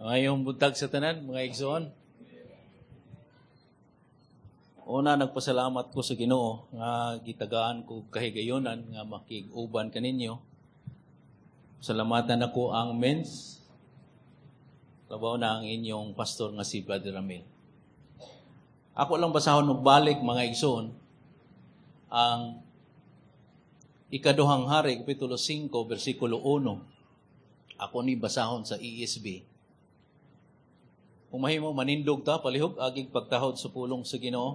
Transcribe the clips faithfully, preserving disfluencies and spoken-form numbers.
Ngayong buntag sa tanan, mga igsoon. Una, nagpasalamat ko sa Ginoo nga gitagaan ko kahigayonan nga makig-uban kaninyo. Salamatan ako ang mens. Labaw na ang inyong pastor nga si Brother Ramil. Ako lang basahon og balik, mga igsoon, ang ikaduhang hari, kapitulo five, versikulo one. Ako ni basahon sa E S V. Kung mahimo manindog ta, palihog aging pagtahod sa pulong sa Ginoo.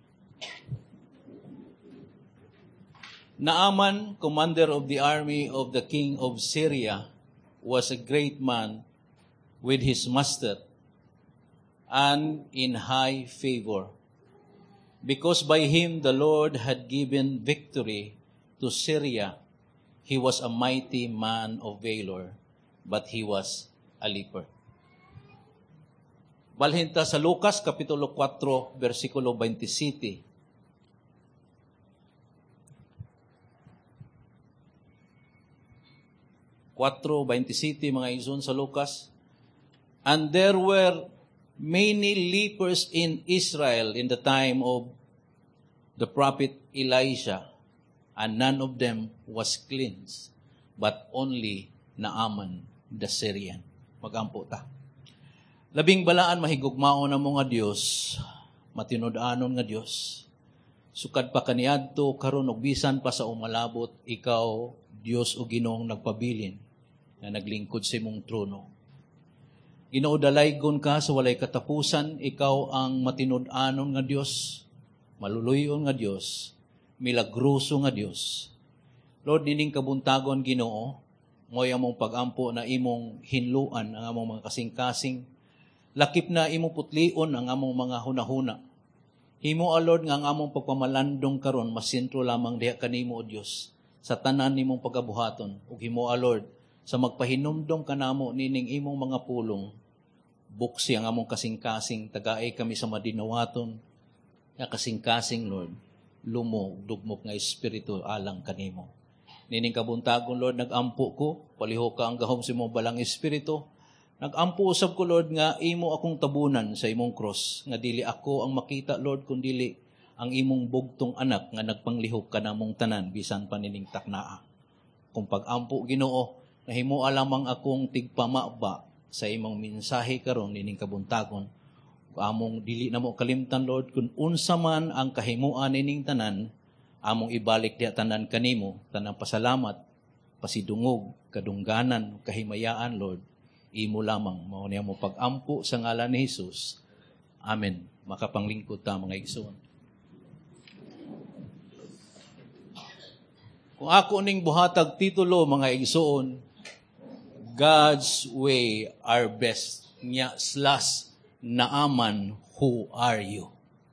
Naaman, commander of the army of the king of Syria, was a great man with his master and in high favor, because by him the Lord had given victory to Syria. He was a mighty man of valor, but he was a leper. Balhinta sa Lucas, Kapitulo four, versikulo twenty-seven. four twenty-seven, mga igsoon sa Lucas. And there were many lepers in Israel in the time of the prophet Elisha, and none of them was cleansed, but only Naaman the Syrian. Magampo ta. Labing balaan mahigugmao na mo nga Dios, matinud-anon nga Dios. Sukad pa kaniadto karon og bisan pa sa umalabot, ikaw Dios o Ginoong nagpabilin na naglingkod sa imong trono. Ginoo, dalaygon ka sa walay katapusan, ikaw ang matinud-anon nga Dios, maluluyon nga Dios, milagroso nga Dios. Lord, nining kabuntagon Ginoo, mo'y among pag-ampo na imong hinluan ang among mga kasing-kasing. Lakip na imong putlion ang among mga hunahuna. Himo, O Lord, nga ang among pagpamalandong karon masintro lamang diha kanimo, O Dios, sa tanan nimong pagabuhaton. Ug himo, O Lord, sa magpahinumdom kanamo nining imong mga pulong, buksi ang among kasing-kasing, tagaay kami sa madinawaton, nga kasing-kasing, Lord, lumo, dugmok nga espiritu alang kanimo. Nining kabuntagon, Lord, nag-ampo ko, palihok ka ang gahom sa imong balang espiritu. Nag-ampo usab ko, Lord, nga imo akong tabunan sa imong cross, nga dili ako ang makita, Lord, kundili ang imong bugtong anak nga nagpanglihok ka namong tanan, bisan pa nining taknaa. Kung pag-ampo, Ginoo, nahimo lamang akong tigpamaba sa imong mensahe karon nining kabuntagon. Among dili na mo kalimtan, Lord, kung unsa man ang kahimuan nining tanan, among ibalik diha tanan kanimo, tanang pasalamat, pasidungog, kadungganan, kahimayaan, Lord, imo lamang, mao niya mo pag-ampo sa ngalan ni Jesus. Amen. Makapanglingkod ta, mga igsoon. Kung ako ning buhatag titulo, mga igsoon, God's way are best. Nya slash Naaman, who are you?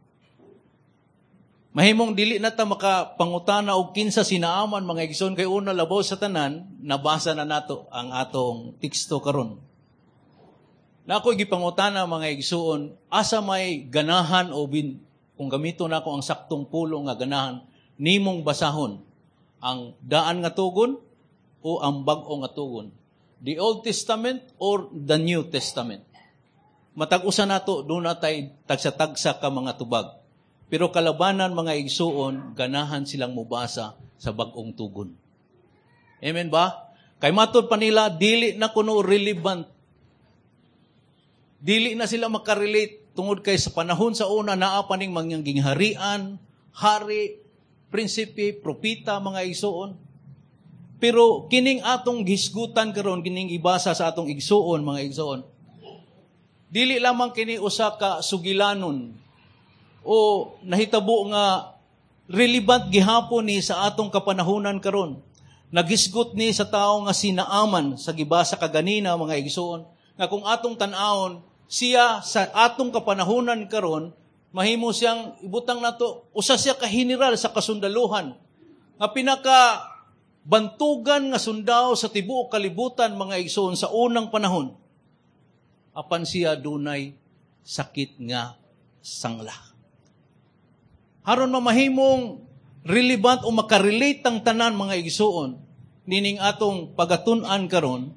Mahimong dili na ta makapangutana og kinsa si Naaman, mga igsoon, kay una labaw sa tanan, nabasa na nato ang atong teksto karon. Na ako gipangutana, mga igsoon, asa may ganahan o bin, kung gamito na ako ang saktong pulong nga ganahan, nimong basahon ang daan nga tugon o ang bag-o nga tugon. The Old Testament or the New Testament. Matag-usa nato, doon natay tagsa-tagsa ka mga tubag. Pero kalabanan, mga igsuon, ganahan silang mubasa sa bag-ong tugon. Amen ba? Kay matod pa nila, dili na kuno relevant. Dili na sila makarelate tungod kay sa panahon sa una, naa pa ning mangyang harian, hari, prinsipe, propita, mga igsuon. Pero kining atong gisgutan karon, kining ibasa sa atong igsuon, mga igsuon, dili lamang kini usa ka sugilanon o nahitabo nga relevant gihapon ni sa atong kapanahunan karon. Nagisgot ni sa tao nga si Naaman sa gibasa kaganina, mga igsuon, nga kung atong tan-awon siya sa atong kapanahunan karon, mahimo siyang ibutang nato usa siya ka general sa kasundaluhan nga pinaka bantugan nga sundao sa tibuok kalibutan, mga igsoon, sa unang panahon. Apan siya dunay sakit nga sangla. Haron mamahimong relevant o makarelate ang tanan, mga igsoon, nining atong pagatun-an karon,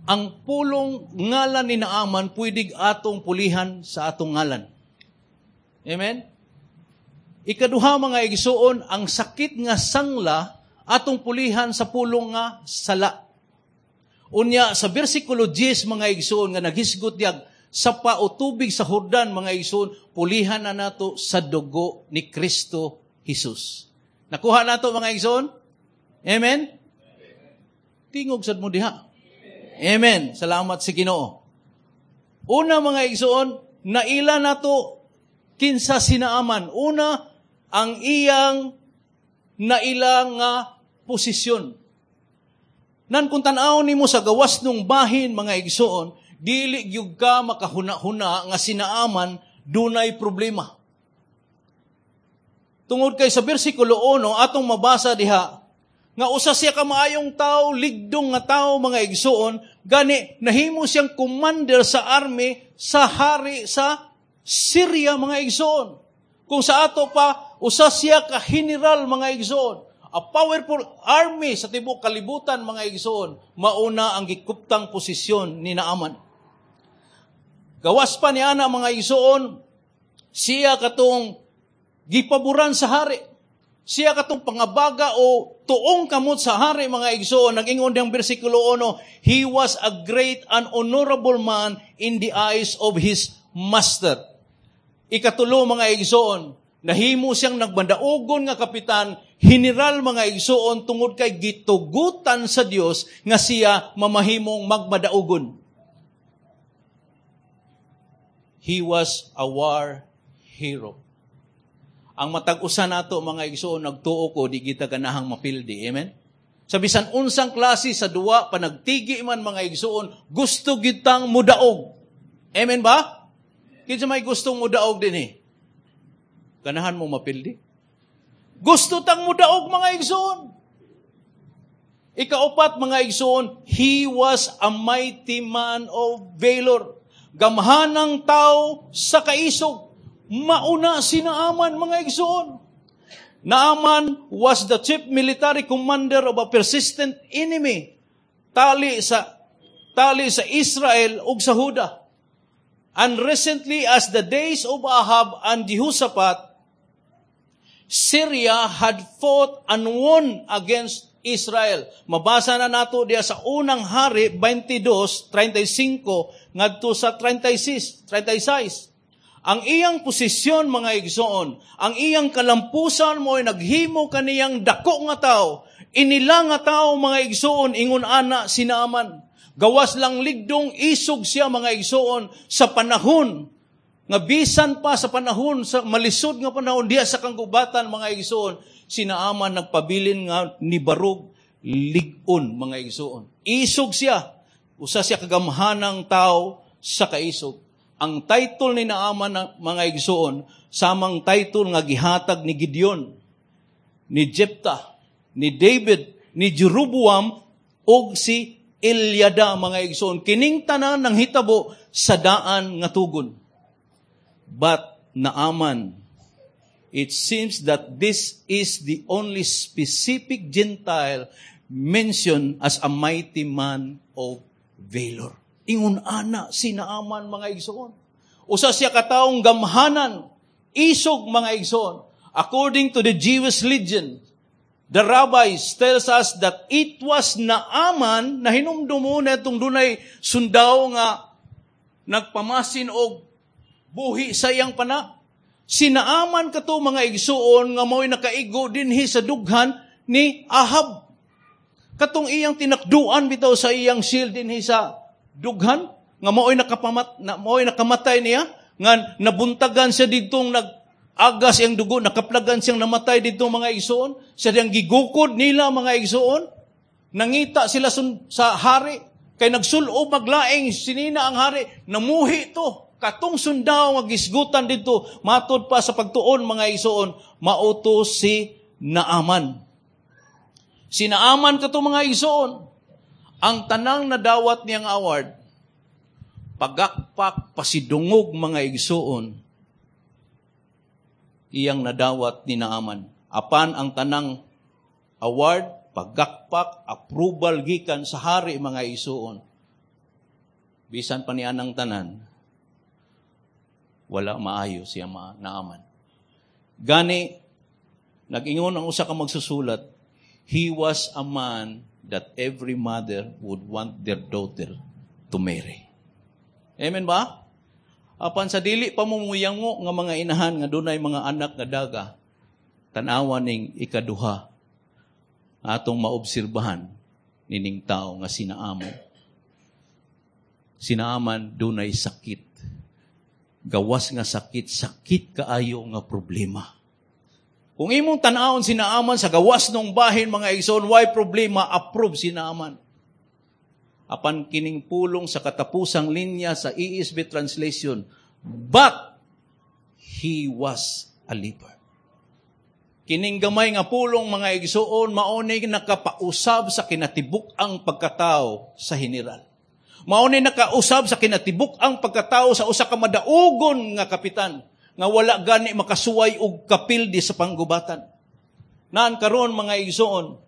ang pulong ngalan ni Naaman pwede atong pulihan sa atong ngalan. Amen? Ikaduha mga igsuon, ang sakit nga sangla atong pulihan sa pulong nga sala. Unya sa bersikulo ten mga igsuon nga naghisgot diag sa pa o tubig sa Jordan mga igsuon, pulihan na nato sa dugo ni Kristo Jesus. Nakuha nato mga igsuon? Amen? Tingog sad mo diha. Amen. Salamat si Ginoo. Una mga igsuon, naila nato kinsa si Naaman. Una, ang iyang naila nga posisyon. Nan kung tan-aw nimo sa gawas nung bahin mga igsuon, dili gyud ka makahuna-huna nga si Naaman dunay problema. Tungod kay sa bersikulo one atong mabasa diha nga usa siya ka maayong tao, ligdong nga tao mga igsuon, gani nahimo siyang commander sa army sa hari sa Syria mga igsuon. Kung sa ato pa, usa siya ka general mga igsuon. A powerful army sa tibuok kalibutan mga igsuon. Mauna ang gikuptang posisyon ni Naaman. Gawas pa niya na mga igsuon, siya katong gipaboran sa hari. Siya katong pangabaga o tuong kamot sa hari mga igsuon. Nag-ingon diyang bersikulo one, he was a great and honorable man in the eyes of his master. Ikatulo mga igsuon, nahimo siyang nagbandaugon nga kapitan, general mga igsuon, tungod kay gitugutan sa Dios nga siya mamahimong magmadaugon. He was a war hero. Ang matag-usa nato mga igsuon, nagtuo ko, di kita ganahang mapildi. Amen? Sa bisan unsang klase sa duwa, panagtigi man mga igsuon, gusto gitang mudaog. Amen ba? Kinsa may gustong mudaog din eh. Ganahan mo mapildi? Gusto tang mudaog mga igsuon. Ikaupat mga igsuon, he was a mighty man of valor. Gamhanang tao sa kaisog. Mauna si Naaman mga igsuon. Naaman was the chief military commander of a persistent enemy. Tali sa tali sa Israel ug sa Huda. And recently as the days of Ahab and Jehoshaphat, Syria had fought and won against Israel. Mabasa na nato diya sa unang hari twenty-two, thirty-five ngadto sa thirty-six, thirty-six. Ang iyang posisyon mga igsoon, ang iyang kalampusan mo ay naghimo kaniyang dako nga tao. Inila nga tao mga igsoon ingon ana si Naaman. Gawas lang ligdong isog siya mga igsoon sa panahon nga bisan pa sa panahon sa malisod nga panahon diya sa kanggubatan mga igsoon, si Naaman nagpabilin nga ni barog ligon mga igsoon. Isog siya, usa siya kagamhanang tao sa kaisog. Ang title ni Naaman ng mga igsoon, samang title nga gihatag ni Gideon, ni Jephthah, ni David, ni Jeroboam, o si Eliada mga igsoon. Kining tanan ng hitabo sa daan nga tugon. But Naaman, it seems that this is the only specific Gentile mentioned as a mighty man of valor. Ingon ana si Naaman mga igsoon. Usa siya kataong gamhanan, isog mga igsoon. According to the Jewish legend, the rabbis tells us that it was Naaman na hinumdumo na itong dunay sundaw nga nagpamasin og buhi sa iyang pana. Si Naaman kato mga igsoon nga mao'y nakaigo dinhi sa dughan ni Ahab. Katong iyang tinakduan bitaw sa iyang shield dinhi sa dughan nga mao'y nakapamat na mao'y nakamatay niya nga nabuntagan siya didtong nag-agas iyang dugo, nakaplagan siyang namatay didtong mga igsoon, sa diyang gigukod nila mga igsoon, nangita sila sun, sa hari kay nagsulob maglaing sinina ang hari, namuhi to katong sundaw nga gisgutan didto matud pa sa pagtuon mga igsoon, mauto si Naaman. Si Naaman kato mga igsoon, ang tanang nadawat niyang award, pagakpak, pasidungog mga igsoon, iyang nadawat ni Naaman. Apan ang tanang award, pagakpak, approval gikan sa hari mga igsoon, bisan pa niya ng tanan, wala maayo siya ma naaman. Gani, nag-ingon ang usa ka magsusulat, he was a man that every mother would want their daughter to marry. Amen ba? Apan sa dili pa mumuyango nga mga inahan nga dunay mga anak nga daga, tanawa ning ikaduha atong maobserbahan nining tao nga sinaamon. Sinaaman dunay sakit. Gawas nga sakit, sakit kaayo nga problema. Kung imong tan-awon sinaaman sa gawas ng bahin mga igsoon, why problema? Approve sinaaman. Apan kining pulong sa katapusang linya sa E S V translation, but he was a leper. Kining gamay nga pulong mga igsoon, maunay nakapausab sa kinatibuk ang pagkatao sa general. Maunay nakausab sa kinatibuk ang pagkatao sa usa ka madaugon nga kapitan, nga wala gani makasuway og kapildi sa panggubatan. Naan karon mga igsoon,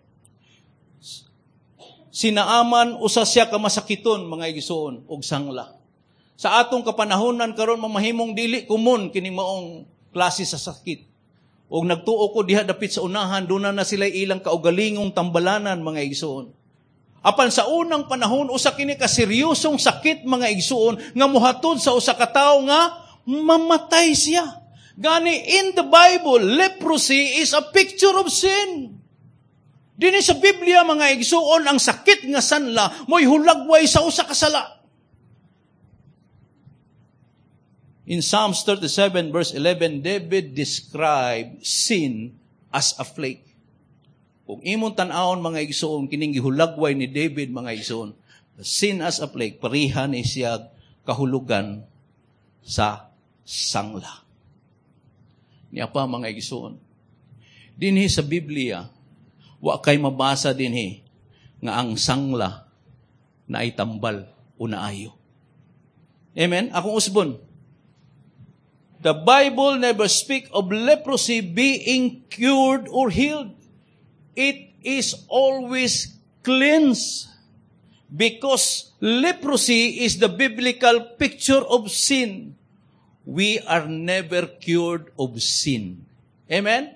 sinaaman usa siya ka masakiton mga igsoon og sangla. Sa atong kapanahonan karon mamahimong dili kumon kining maong klase sa sakit. Og nagtuo ko diha dapit sa unahan, duna na sila ilang kaugalingong tambalanan mga igsoon. Apan sa unang panahon usa kini ka seryosong sakit mga igsoon nga mohatod sa usa ka tawo nga mamatay siya. Gani in the Bible, leprosy is a picture of sin. Dini sa Biblia mga igsoon, ang sakit nga sanla mo'y hulagway sa usa ka sala. In Psalms thirty-seven verse eleven, David described sin as a flake. Kung imong tan-awon mga igsoon, kining gihulagway ni David mga igsoon, sin as a flake, pariha ni siya kahulugan sa sangla. Niya pa mga igsoon, dinhi sa Biblia, wa kay mabasa dinhi nga ang sangla na ay tambal o naayo. Amen? Akong usbon, the Bible never speak of leprosy being cured or healed. It is always cleansed. Because leprosy is the biblical picture of sin. We are never cured of sin. Amen?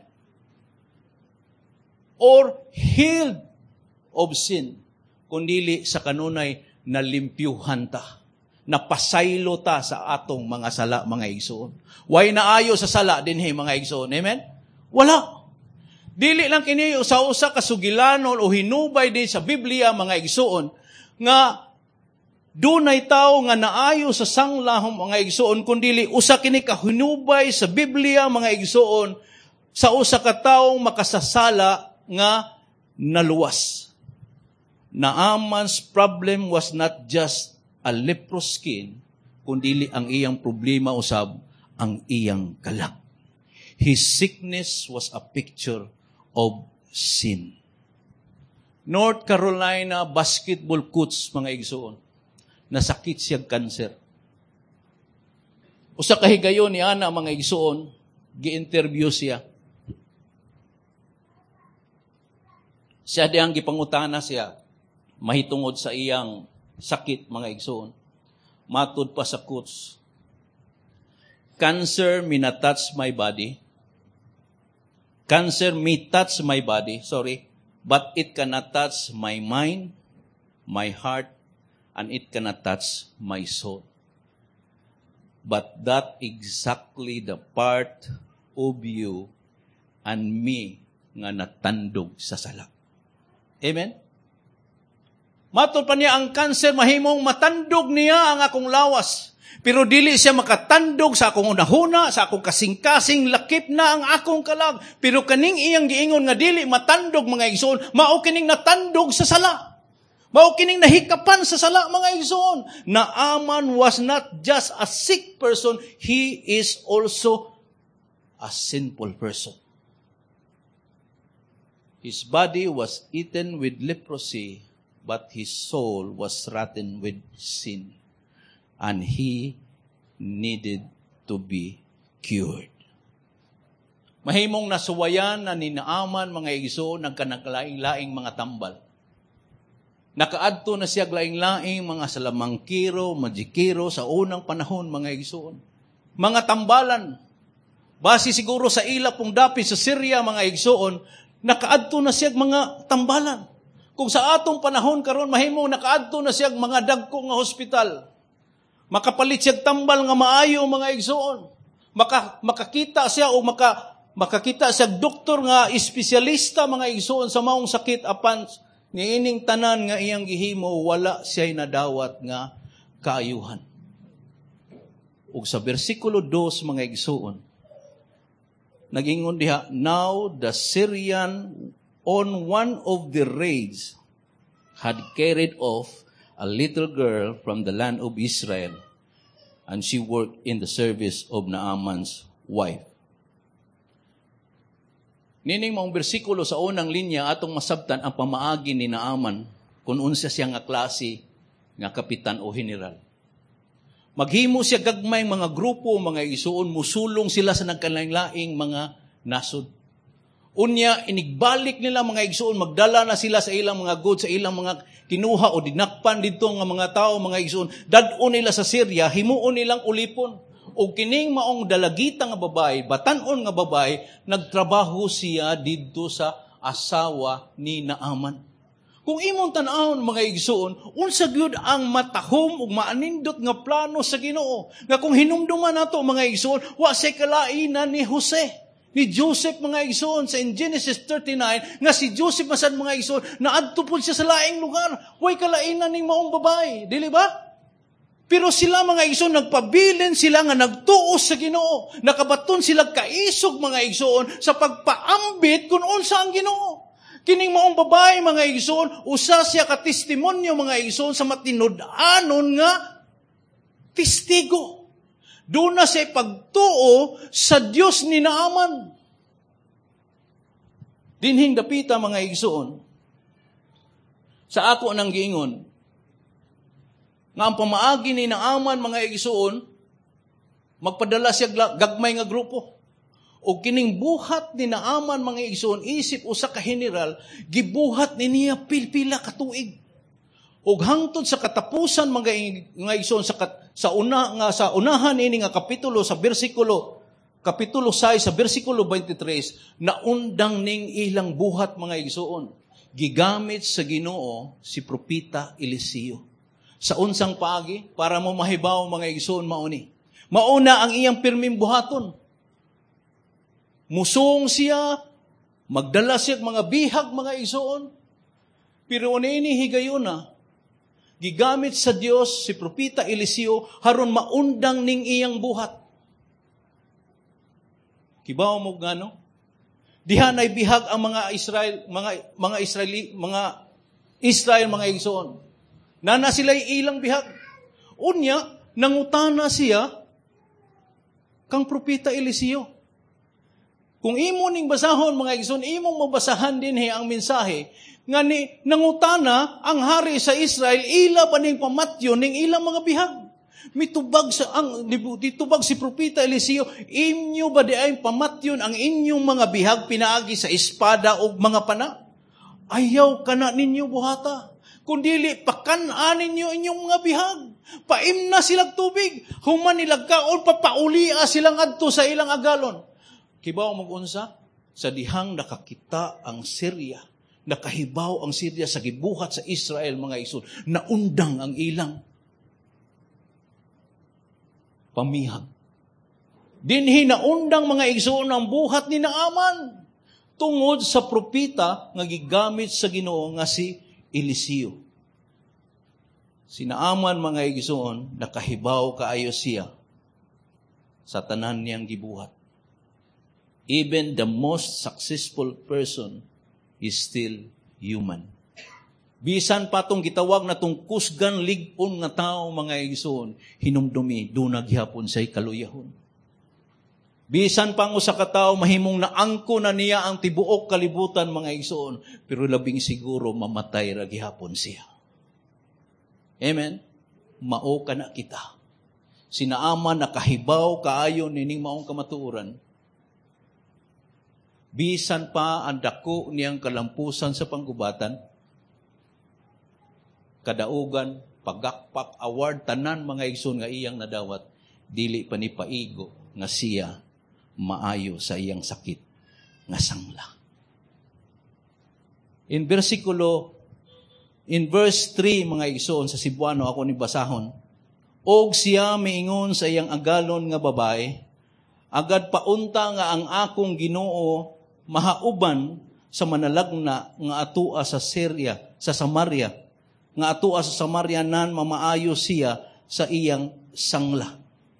Or healed of sin. Kundili sa kanunay nalimpyuhan ta. Napasaylo ta sa atong mga sala, mga igsoon. Way naayo sa sala dinhi mga igsoon. Amen? Wala. Dili lang kini usa-usa kasugilanon o hinubay din sa Biblia mga igsoon nga dunay tawo nga naayo sa sanglahom mga igsoon, kundili usa kini ka hinubay sa Biblia mga igsoon sa usa ka tawong makasasala nga naluwas. Naaman's problem was not just a leprous skin, kundili ang iyang problema usab ang iyang kalag. His sickness was a picture of sin. North Carolina basketball coach mga igsoon, nasakit siya cancer. Usa ka higayon ni ana mga igsoon, gi-interview siya. Siya diyang gipangutana siya mahitungod sa iyang sakit mga igsoon. Matud pa sa coach, cancer may not touch my body. Cancer may touch my body, sorry, but it cannot touch my mind, my heart, and it cannot touch my soul. But that exactly the part of you and me nga natandog sa sala. Amen? Matod pa niya, ang cancer mahimong matandog niya ang akong lawas. Pero dili siya makatandog sa akong unahuna, sa akong kasing-kasing, lakip na ang akong kalag. Pero kaning iyang giingon nga dili matandog mga igsoon, mao kining natandog sa sala. Mao kining nahikapan sa sala mga igsoon. Naaman was not just a sick person, he is also a sinful person. His body was eaten with leprosy, but his soul was rotten with sin. And he needed to be cured. Mahimong nasuwayan na ninaaman mga igsoon ng kanaglaing-laing mga tambal. Nakaadto na siya laing-laing mga salamangkiro, majikiro sa unang panahon, mga igsoon. Mga tambalan. Base siguro sa ila pong dapit sa Syria, mga igsoon, nakaadto na siya mga tambalan. Kung sa atong panahon karon mahimo nakaadto na siya mga dagko nga hospital. Makapalit siya tambal nga maayo, mga igsoon. Maka, makakita siya o maka, makakita siya doktor nga espesyalista, mga igsoon, sa maong sakit apan niining tanan nga iyang gihimo, wala siya'y nadawat nga kaayuhan. Ug sa bersikulo two, mga igsoon, nagingon diha, now the Syrian on one of the raids had carried off a little girl from the land of Israel, and she worked in the service of Naaman's wife. Nining maong bersikulo sa unang linya atong masabtan ang pamaagi ni Naaman kung unsa siya nga klase nga kapitan o general. Maghimo siya gagmay mga grupo, mga igsoon, musulong sila sa nagkalaing-laing mga nasod. Unya, inigbalik nila, mga igsoon, magdala na sila sa ilang mga goods, sa ilang mga kinuha o dinakpan dito nga mga tao, mga igsoon. Dadon nila sa Syria, himuon nilang ulipon. O kining maong dalagita nga babae, batanon nga babae, nagtrabaho siya dito sa asawa ni Naaman. Kung imong tan-awon, mga igsoon, unsa gyud ang matahom ug maanindot nga plano sa Ginoo. Nga kung hinumduman nato, mga igsoon, wa say kalainan ni Jose, ni Joseph, mga igsoon, sa in Genesis thirty-nine, nga si Joseph masad, mga igsoon, naadto pud siya sa laing lugar. Way kalainan ning maong babae, dili ba? Pero sila, mga igsoon, nagpabilin sila nga nagtuos sa Ginoo. Nakabaton sila kaisog, mga igsoon, sa pagpaambit kung unsa ang Ginoo. Kining maong babae, mga igsoon, usa siya ka testimonyo, mga igsoon, sa matinud-anon nga testigo. Doon na siya pagtuo sa Diyos ni Naaman. Dinhing dapita, mga igsoon, sa ako nang giingon, nga ang pamaagi ni Naaman, mga igsoon, magpadala siya gagmay nga grupo. O kining buhat ni Naaman, mga igsoon, isip usa ka general, gibuhat ni niya pilpila ka tuig. O hangtod sa katapusan, mga igsoon, sa, sa, una, nga, sa unahan ini nga kapitulo, sa bersikulo, kapitulo six, sa bersikulo twenty-three, naundang ning ilang buhat, mga igsoon. Gigamit sa Ginoo si Propita Eliseo. Sa unsang paagi, para mo mahibaw, mga igsoon, mauni. Mauna ang iyang pirming buhaton. Musong siya, magdala siya mga bihag, mga igsoon. Pero unini higayon na, gigamit sa Dios si Propita Eliseo, haron maundang ning iyang buhat. Kibaw mo gano? Diha nay bihag ang mga Israel, mga mga Israeli, mga Israel, mga igsoon. Nana sila'y ilang bihag. Unya, nangutana siya kang Propita Eliseo. Kung imo ning basahon, mga igsoon, imong mabasahan din he ang mensahe nga ni nangutana ang hari sa Israel, ila ba ning pamatyo ning ilang mga bihag? Mitubag sa ang ditubag si Propita Eliseo, inyo ba di ay pamatyon ang inyong mga bihag pinaagi sa espada o mga pana? Ayaw kana ninyo buhata. Kundili, pakan-an ninyo inyong mga bihag. Paimna silang tubig. Human nilag kaon, papaulia silang adto sa ilang agalon. Kibaw mag-unsa? Sa dihang nakakita ang Syria, nakahibaw ang Syria sa gibuhat sa Israel, mga igsoon, naundang ang ilang pamihag. Dinhi naundang, mga igsoon, ang buhat ni Naaman tungod sa propita nga gigamit sa Ginoo nga si Eliseo. Si Naaman, mga igsoon, nakahibaw kaayo siya sa tanan niyang gibuhat. Even the most successful person is still human. Bisan pa tong gitawag na tong kusgan lig-on nga tao, mga igsoon, hinumdumi, dunag gyapon say kaluyahon. Bisan pa ang usa ka tawo mahimong naangko na niya ang tibuok kalibutan, mga igsoon, pero labing siguro mamatay ra gihapon siya. Amen. Mao kana kita. Si Naaman nakahibaw kaayo nining maong kamatuoran. Bisan pa ang dako niyang kalampusan sa panggubatan, kadaugan, pagakpak, award, tanan mga igsoon nga iyang nadawat, dili pa ni paigo nga siya maayo sa iyang sakit nga sangla. In versikulo, in verse three mga igsoon sa Cebuano ako ni basahon, og siya miingon sa iyang agalon nga babae, agad paunta nga ang akong Ginoo mahauban sa manalagna nga atua sa Syria, sa Samaria, nga atua sa Samaria nan mamaayo siya sa iyang sangla.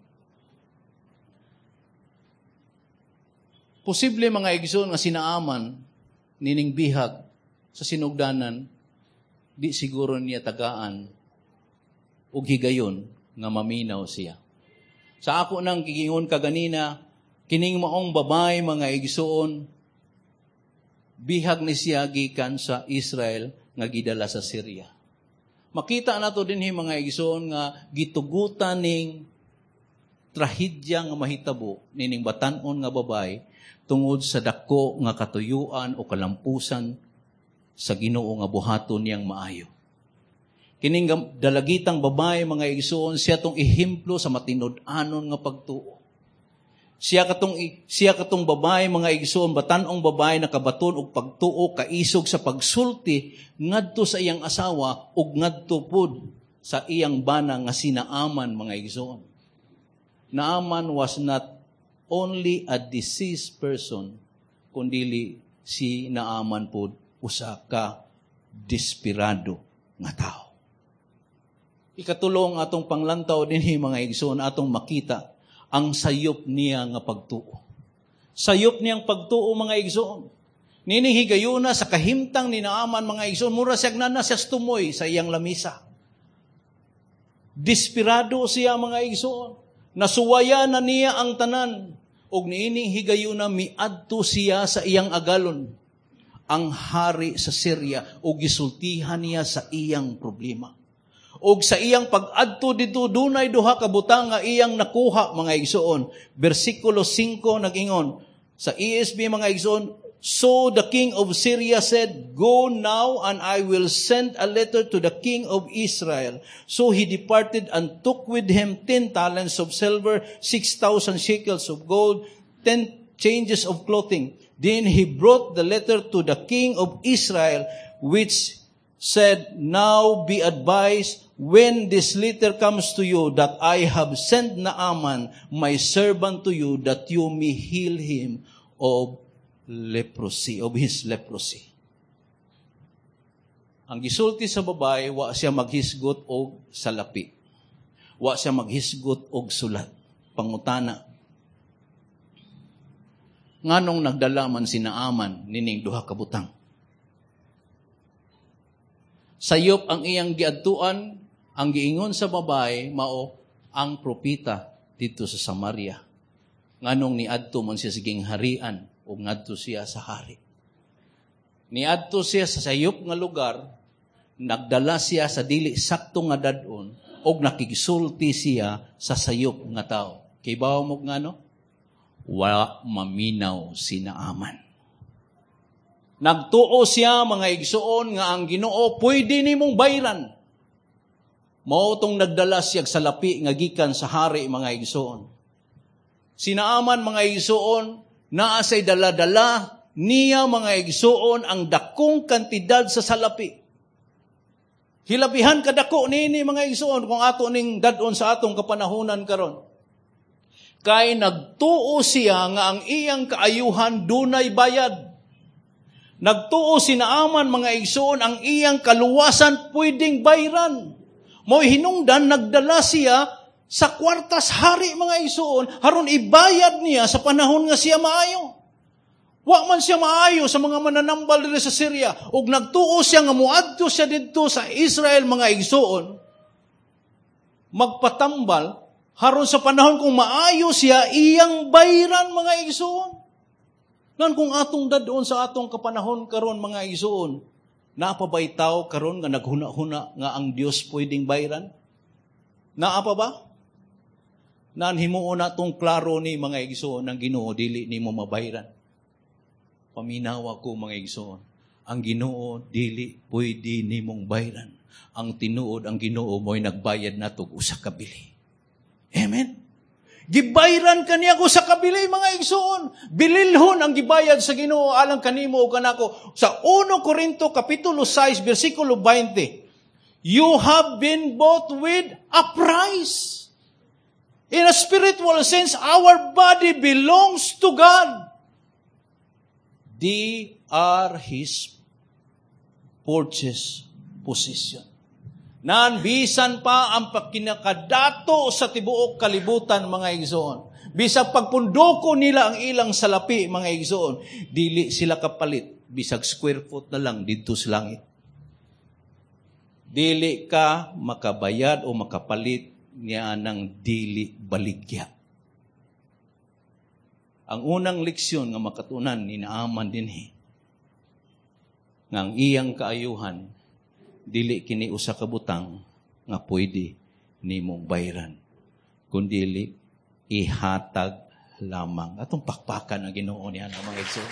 Posible mga igsoon nga sinaaman nining bihag sa sinugdanan, di siguro niya tagaan o higayon nga maminaw siya. Sa ako nang gigingon kaganina, kining maong babay mga igsoon, bihag ni siya gikan sa Israel nga gidala sa Syria. Makita nato dinhi mga igsoon nga gitugutan ning trahedya nga mahitabo nining batan-on nga babay tungod sa dako nga katuyuan o kalampusan sa Ginoo nga buhaton niyang maayo. Kining dalagitang babae mga igsoon, siya tong ehemplo sa matinud-anon nga pagtuo. Siya katong siya katong babae mga igsoon, batan-ong babae nakabaton og pagtuo kaisog sa pagsulti ngadto sa iyang asawa ug ngadto pud sa iyang bana nga sinaaman mga igsoon. Naaman was not only a deceased person, kundili si Naaman po usa ka desperado nga tao. Ikatulong atong panglantaw dinhi mga igsoon, atong makita ang sayop niya nga pagtuo. Sayop niyang pagtuo mga igsoon. Nining higayuna sa kahimtang ni Naaman mga igsoon, mura siyag na siya tumoy sa iyang lamisa. Desperado siya mga igsoon. Nasuwaya na niya ang tanan, og niining higayuna miadto siya sa iyang agalon, ang hari sa Syria, og gisultihan niya sa iyang problema. Og sa iyang pag-adto dito, dunay duha ka butang nga iyang nakuha mga igsoon. Versikulo five nag-ingon, sa E S V mga igsoon, so the king of Syria said, go now and I will send a letter to the king of Israel. So he departed and took with him ten talents of silver, six thousand shekels of gold, ten changes of clothing. Then he brought the letter to the king of Israel, which said, now be advised when this letter comes to you that I have sent Naaman, my servant, to you, that you may heal him of leprosy, of his leprosy. Ang gisulti sa babae, wa siya maghisgot og salapi. Wa siya maghisgot og sulat. Pangutana. Nganong nagdala man si Naaman nining duha ka butang. Sayop ang iyang giadtuan, ang giingon sa babae mao ang propeta dito sa Samaria. Nganong niadto man siya siging harian o ngadto siya sa hari. Niadto siya sa sayop nga lugar, nagdala siya sa dili sakto nga dadon, og nakigisulti siya sa sayop nga tao. Kay bawo mo ngano? Wa maminaw si Naaman. Nagtuo siya mga igsoon nga ang Ginoo pwede nimong bayran. Mao tong nagdala siya sa lapi nga gikan sa hari mga igsoon. Si Naaman mga igsoon, naasay dala-dala niya mga igsoon ang dakong kantidad sa salapi. Hilabihan kadako nini mga igsoon kung ato ning dadon sa atong kapanahunan karon. Kay nagtuo siya nga ang iyang kaayuhan dunay bayad. Nagtuo si Naaman mga igsoon ang iyang kaluwasan pwedeng bayran. Mo'y hinungdan nagdala siya sa kwartas hari mga igsoon, haron ibayad niya sa panahon nga siya maayo. Wa man siya maayo sa mga mananambal dito sa Syria, ug nagtuo siya nga muadto siya dito sa Israel mga igsoon, magpatambal, haron sa panahon kung maayo siya, iyang bayran mga igsoon. Nan kung atong dadon sa atong kapanahon karon mga igsoon, naapabay tao karon nga naghuna-huna nga ang Dios pwedeng bayran? Naapa ba? Nan himuon natong klaro ni mga igsoon ng Ginoo dili nimo mabayran. Paminawa ko mga igsoon. ang Ginoo dili pwede nimong bayran. Ang tinuod ang Ginoo mo'y nagbayad natog usa ka bili. Amen. Gibayran kaniya ko sa kabili, mga igsoon. Bililhon ang gibayad sa Ginoo alang kanimo o kanako. Sa First Corinto kapitulo six bersikulo twenty. You have been bought with a price. In a spiritual sense, our body belongs to God. They are His purchase possession. Nan bisan pa ang pagkinakadato sa tibuok kalibutan, mga igsoon. Bisag pagpundoko nila ang ilang salapi, mga igsoon, dili sila kapalit. Bisag square foot na lang dito sa langit. Dili ka makabayad o makapalit niya ng dili baligya. Ang unang leksyon nga makatunan ni Naaman dinhi, nga ang iyang kaayuhan, dili kini usa ka butang nga pwede nimong bayran, kundi ihatag lamang. Atong pakpakan ang Ginoo niya ng mga igsoon.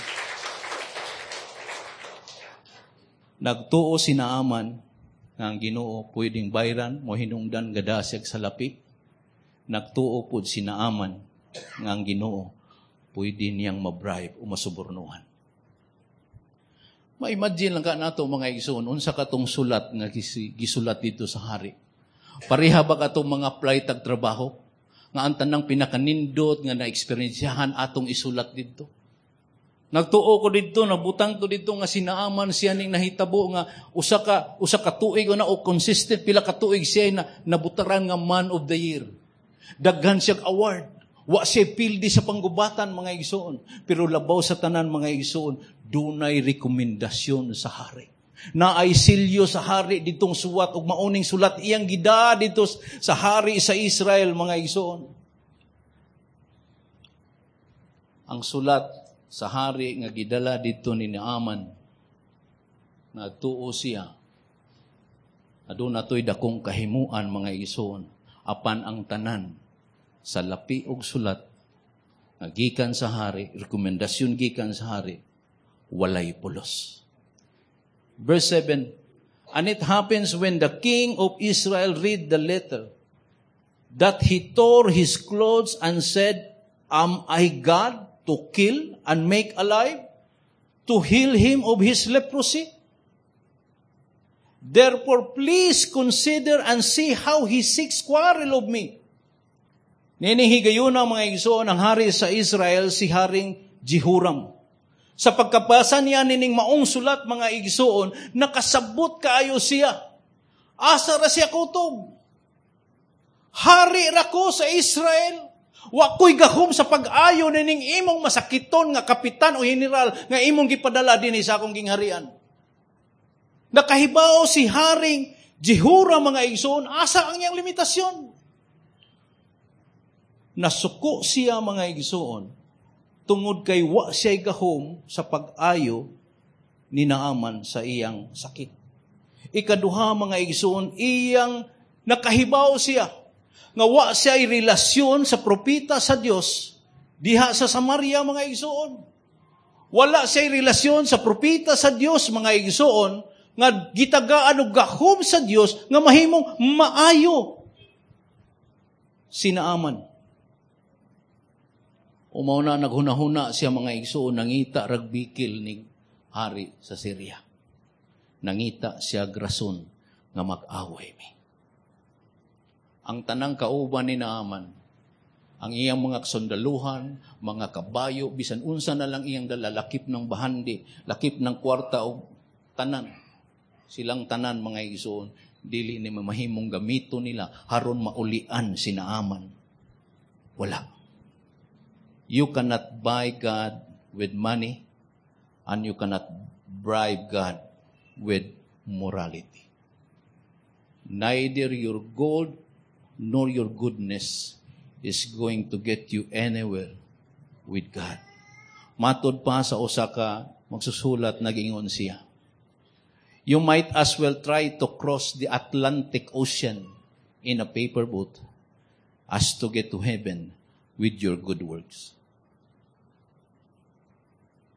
Nagtuo si Naaman nga ang Ginoo pwedeng bayran mo hinungdan gadasig sa lapi. Nagtuo pud si Naaman nga ang Ginoo pwede niyang mabribe o masubornuhan. Ma-imagine lang ka nato, mga igsoon, unsa katong sulat nga gisulat dito sa hari. Pareha ba katong mga apply tag trabaho nga ang tanang pinakanindot nga na-eksperyensyahan atong isulat dito? Nagtuo ko dito, nabutang ko dito nga sinaaman siya ning nahitabo nga usa ka usa ka tuig na o consistent pila ka tuig siya na nabutaran nga man of the year. Daghan siya award. Wa siya pildi sa panggubatan, mga igsoon. Pero labaw sa tanan, mga igsoon, dunay rekomendasyon sa hari. Naay silyo sa hari ditong suwat ug mauning sulat iyang gida dito sa hari sa Israel, mga igsoon. Ang sulat sa hari nga gidala dito ni Naaman, nagtuo siya, aduna to'y dakong kahimuan, mga igsoon, apan ang tanan sa lapi og sulat nga gikan sa hari, rekomendasyon gikan sa hari, walay pulos. Verse seven, and it happens when the king of Israel read the letter, that he tore his clothes and said, Am I God to kill and make alive, to heal him of his leprosy? Therefore, please consider and see how he seeks quarrel of me. Ninihigayon ang mga igsoon ang hari sa Israel, si Haring Jehoram. Sa pagkabasa niya nining maong sulat, mga igsoon, nakasabot kaayo siya. Asa ra siya kutob. Hari ra ko sa Israel. Wa ko'y gahom sa pag-ayo nining imong masakiton nga kapitan o general nga imong gipadala dinhi sa akong gingharian. Nakahibaw si Haring Jehoram, mga igsoon, asa ang iyang limitasyon. Nasuko siya, mga igsoon, tungod kay wa siya'y gahom sa pag-ayo ni Naaman sa iyang sakit. Ikaduha, mga igsoon, iyang nakahibaw siya nga wa siya'y relasyon sa propita sa Dios diha sa Samaria, mga igsoon. Wala siya'y relasyon sa propita sa Dios, mga igsoon, nga gitagaan og gahom sa Dios nga mahimong maayo si Naaman. Umaw na naghunahuna siya, mga igsoon, nangita ragbikil ni hari sa Syria. Nangita siya grason nga mag-away mi. Ang tanang kauban ni Naaman, ang iyang mga sundaluhan, mga kabayo, bisan unsa na lang iyang dala, lakip ng bahandi, lakip ng kwarta o tanan. Silang tanan, mga igsoon, dili ni mahimong gamito nila haron maulian si Naaman. Wala. You cannot buy God with money, and you cannot bribe God with morality. Neither your gold nor your goodness is going to get you anywhere with God. Matod pa sa usa ka magsusulat, nagingon siya, you might as well try to cross the Atlantic Ocean in a paper boat as to get to heaven with your good works.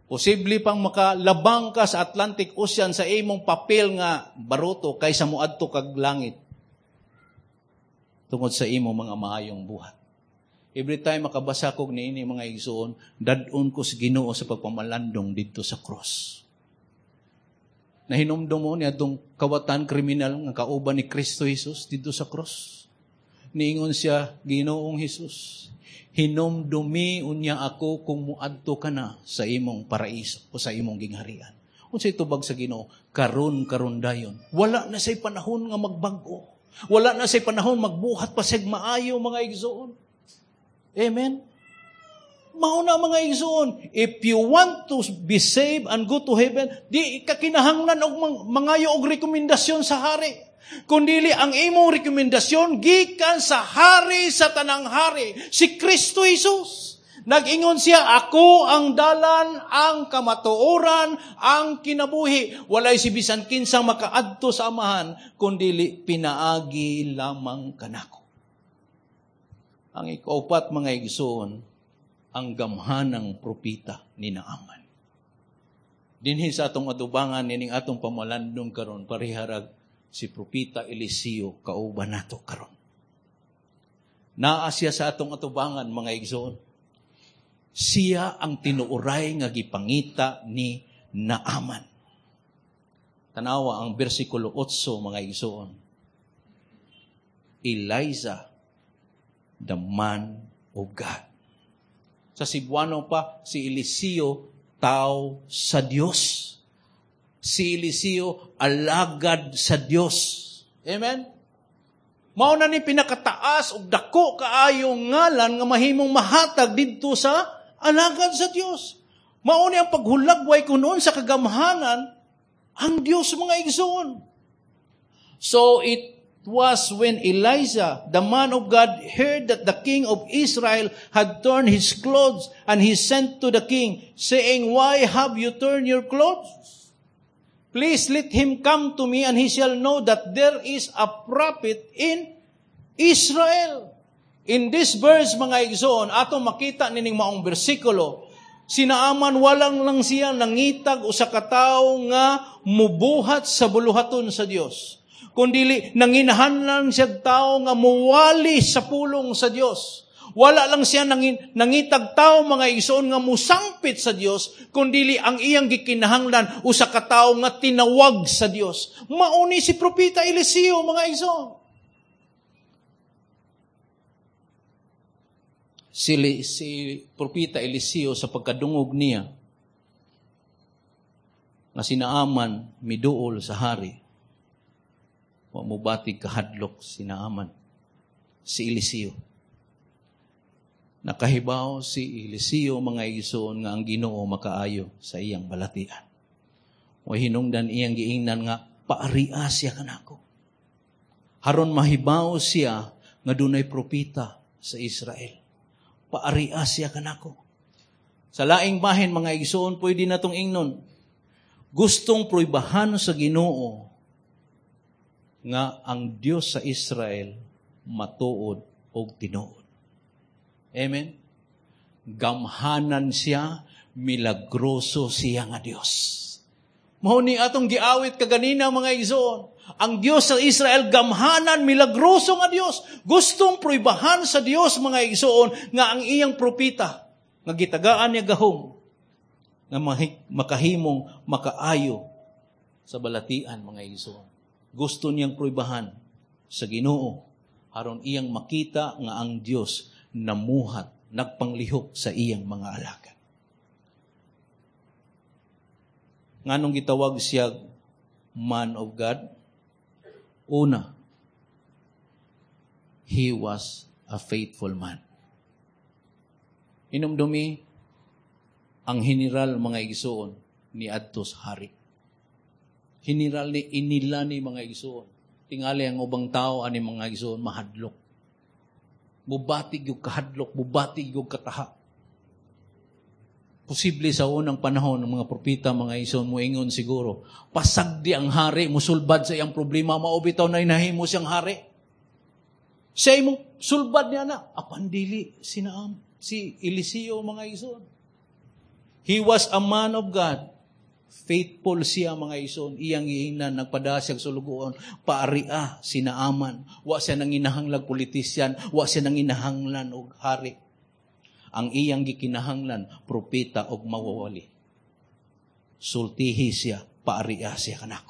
Posible pang makalabang ka sa Atlantic Ocean sa imong papel nga baruto kaysa muadto kag langit. Tungod sa imong mga maayong buhat. Every time makabasa kog niini mga igsoon, dadon ko sa Ginoo sa pagpamalandong dito sa cross. Nahinumdum mo niya itong kawatan kriminal nga kauban ni Kristo Jesus dito sa cross. Niingon siya, Ginoong Jesus, hinumdumi unya ako kung muadto ka na sa imong paraiso o sa imong gingharian. Unsay tubag sa Ginoo, karon karon dayon. Wala na say panahon nga magbag-o. Wala na say panahon magbuhat pa sig maayo mga igsoon. Amen. Mauna mga igsoon, if you want to be saved and go to heaven, di ka kinahanglan og mangayo og rekomendasyon sa hari. Kundili ang imong rekomendasyon gikan sa hari sa tanang hari, si Kristo Jesus. Nag-ingon siya, ako ang dalan, ang kamatuoran, ang kinabuhi. Walay si bisan kinsang makaadto sa amahan, kundili pinaagi lamang kanako. Ang ikaupat mga igsoon, ang gamhanang propita ni Naaman. Dinhi sa atong atubangan, nining atong pamalandong karon pariharag si propita Eliseo kauban nato karon. Naa siya sa atong atubangan mga igsoon. Siya ang tinuoray nga gipangita ni Naaman. Tanawa ang bersikulo eight mga igsoon. Elijah, the man of God. Sa Cebuano pa, si Eliseo, tao sa Diyos. Si Eliseo, alagad sa Diyos. Amen? Mao na ni pinakataas o dako kaayong ngalan nga mahimong mahatag dito sa alagad sa Diyos. Mao ni ang paghulagway kunon sa kagamhanan ang Diyos mga igsoon. So it was when Elijah, the man of God, heard that the king of Israel had torn his clothes, and he sent to the king, saying, why have you torn your clothes? Please let him come to me, and he shall know that there is a prophet in Israel. In this verse, mga igsoon, atong makita nining maong bersikulo, si Naaman walang lang siya nangitag o sa katao nga mubuhat sa buluhaton sa Diyos. Kundili nanginahanglan siya tao nga muwali sa pulong sa Diyos. Wala lang siya nangin, nangitag tao mga igsoon nga musangpit sa Diyos, kundili ang iyang gikinahanglan o sa katao nga tinawag sa Diyos. Mauni si propeta Eliseo mga igsoon. Si, si propeta Eliseo sa pagkadungog niya nga si Naaman miduol sa hari. Wa mo batig kahadlok si Naaman, si Eliseo. Nakahibaw si Eliseo mga igsoon nga ang Ginoo makaayo sa iyang balatian. O hinungdan iyang giingnan nga paaria siya kanako. Haron mahibaw siya nga dunay propeta sa Israel. Paaria siya kanako. Sa laing bahin mga igsoon pwede natong ingnon. Gustong proibahan sa Ginoo nga ang Diyos sa Israel matuod o tinuod. Amen? Gamhanan siya, milagroso siya nga Diyos. Mao ni atong giawit kaganina mga igsoon. Ang Diyos sa Israel, gamhanan, milagroso nga Diyos. Gustong proibahan sa Diyos mga igsoon nga ang iyang propita, nga gitagaan niya gahom, nga makahimong makaayo sa balatian mga igsoon. Gusto niyang proibahan sa Ginoo aron iyang makita nga ang Dios namuhat, nagpanglihok sa iyang mga alagad. Nganong gitawag siya man of God? Una, he was a faithful man. Inumdumi ang general mga igsoon ni adtos hari. General ni inila ni mga igsoon. Tingali ang ubang tao ani mga igsoon mahadlok. Bubatig yung kahadlok, bubatig yung kataha. Posible sa unang panahon ng mga propita, mga igsoon, moingon siguro, pasagdi ang hari, musulbad sa iyang problema, maubitaw na inahimo siyang hari. Siya imong sulbad niya na, apandili si Naam, si Eliseo mga igsoon. He was a man of God. Faithful siya mga ison. Iyang iingnan, nagpadasyag sa lugoon. Paaria, sinaaman. Wa siya nang inahanglag politisyan. Wa siya nang inahanglan og hari. Ang iyang gikinahanglan, propeta og mawawali. Sultihi siya, paaria siya kanako.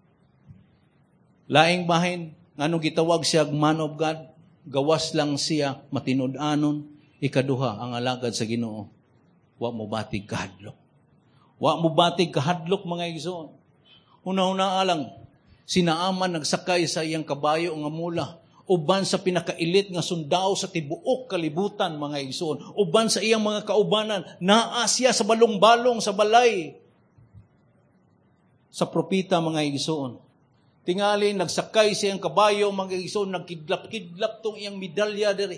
Laing bahin, ngano gitawag siya man of God, gawas lang siya, matinud-anon, ikaduha, ang alagad sa Ginoo. Wa mo batig kahadlok. Wa mo batig kahadlok mga igsoon. Una-una alang, sinaaman nagsakay sa iyang kabayo nga mula, uban sa pinakailit nga sundao sa tibuok kalibutan mga igsoon, uban sa iyang mga kaubanan, naa siya sa balong-balong sa balay. Sa propita mga igsoon, tingali nagsakay sa iyang kabayo mga igsoon, nagkidlap-kidlap tong iyang medalya diri.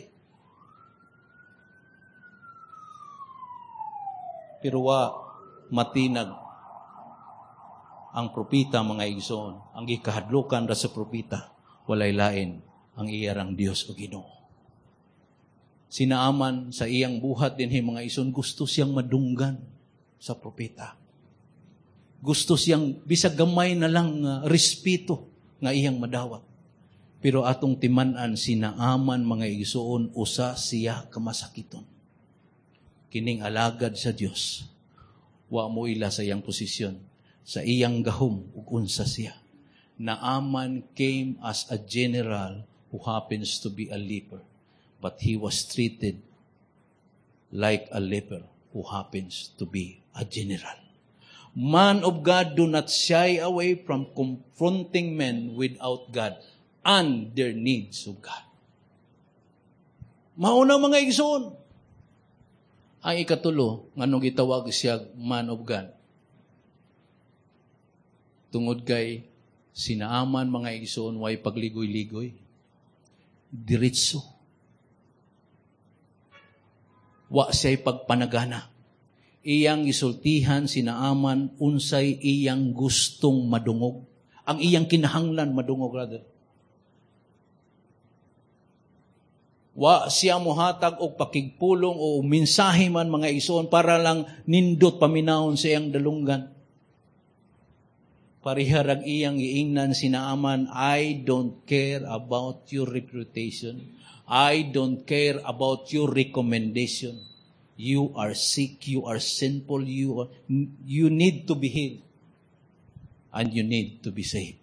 Pero wa matinag ang propita mga igsoon, ang gikahadlukan ra sa propita, walay lain ang iyarang Dios o Ginoo. Sinaaman sa iyang buhat dinhi mga igsoon, gusto siyang madunggan sa propita. Gusto siyang bisag gamay na lang uh, respeto nga iyang madawat. Pero atong timan-an sinaaman mga igsoon, usa siya kamasakiton. Kining alagad sa Dios, wa mo ila sa iyang posisyon, sa iyang gahom ug unsa siya. Naaman came as a general who happens to be a leper, but he was treated like a leper who happens to be a general. Man of God, do not shy away from confronting men without God and their needs of God. Mauna mga igsoon. Ang ikatulo, nganong gitawag siya man of God. Tungod kay sinaaman mga igsoon, way pagligoy-ligoy. Diretso. Wa siya'y pagpanagana. Iyang isultihan, sinaaman, unsay iyang gustong madungog. Ang iyang kinahanglan madungog, brother. Wa siya mohatag og pakigpulong o mensahe man mga igsoon para lang nindot paminahon sa iyang dalunggan. Pariharag iyang iingnan sinaaman, I don't care about your reputation. I don't care about your recommendation. You are sick, you are sinful, you are, you need to be healed. And you need to be saved.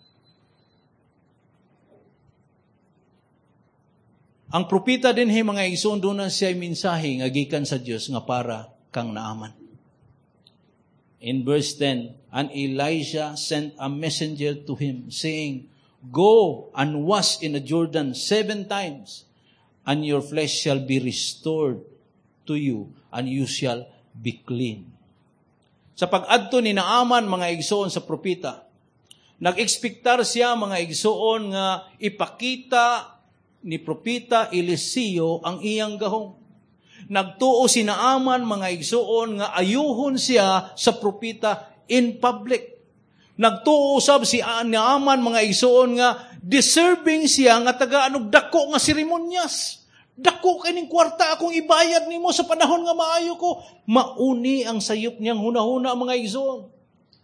Ang propeta din hey, mga igsoon, doon na siya mensahe nga gikan sa Dios nga para kang naaman. In verse ten, and Elijah sent a messenger to him, saying, Go and wash in the Jordan seven times, and your flesh shall be restored to you, and you shall be clean. Sa pag-adto ni Naaman, mga igsoon sa propeta, nag-ekspektar siya, mga igsoon, nga ipakita ni propeta Eliseo ang iyang gahom. Nagtuo si Naaman, mga igsoon, nga ayuhon siya sa propeta in public. Nagtuo usab si Naaman, mga igsoon, nga deserving siya nga taga-anog dako nga seremonyas. Dako kining kwarta akong ibayad nimo sa panahon nga maayo ko. Mauni ang sayop niyang hunahuna, mga igsoon.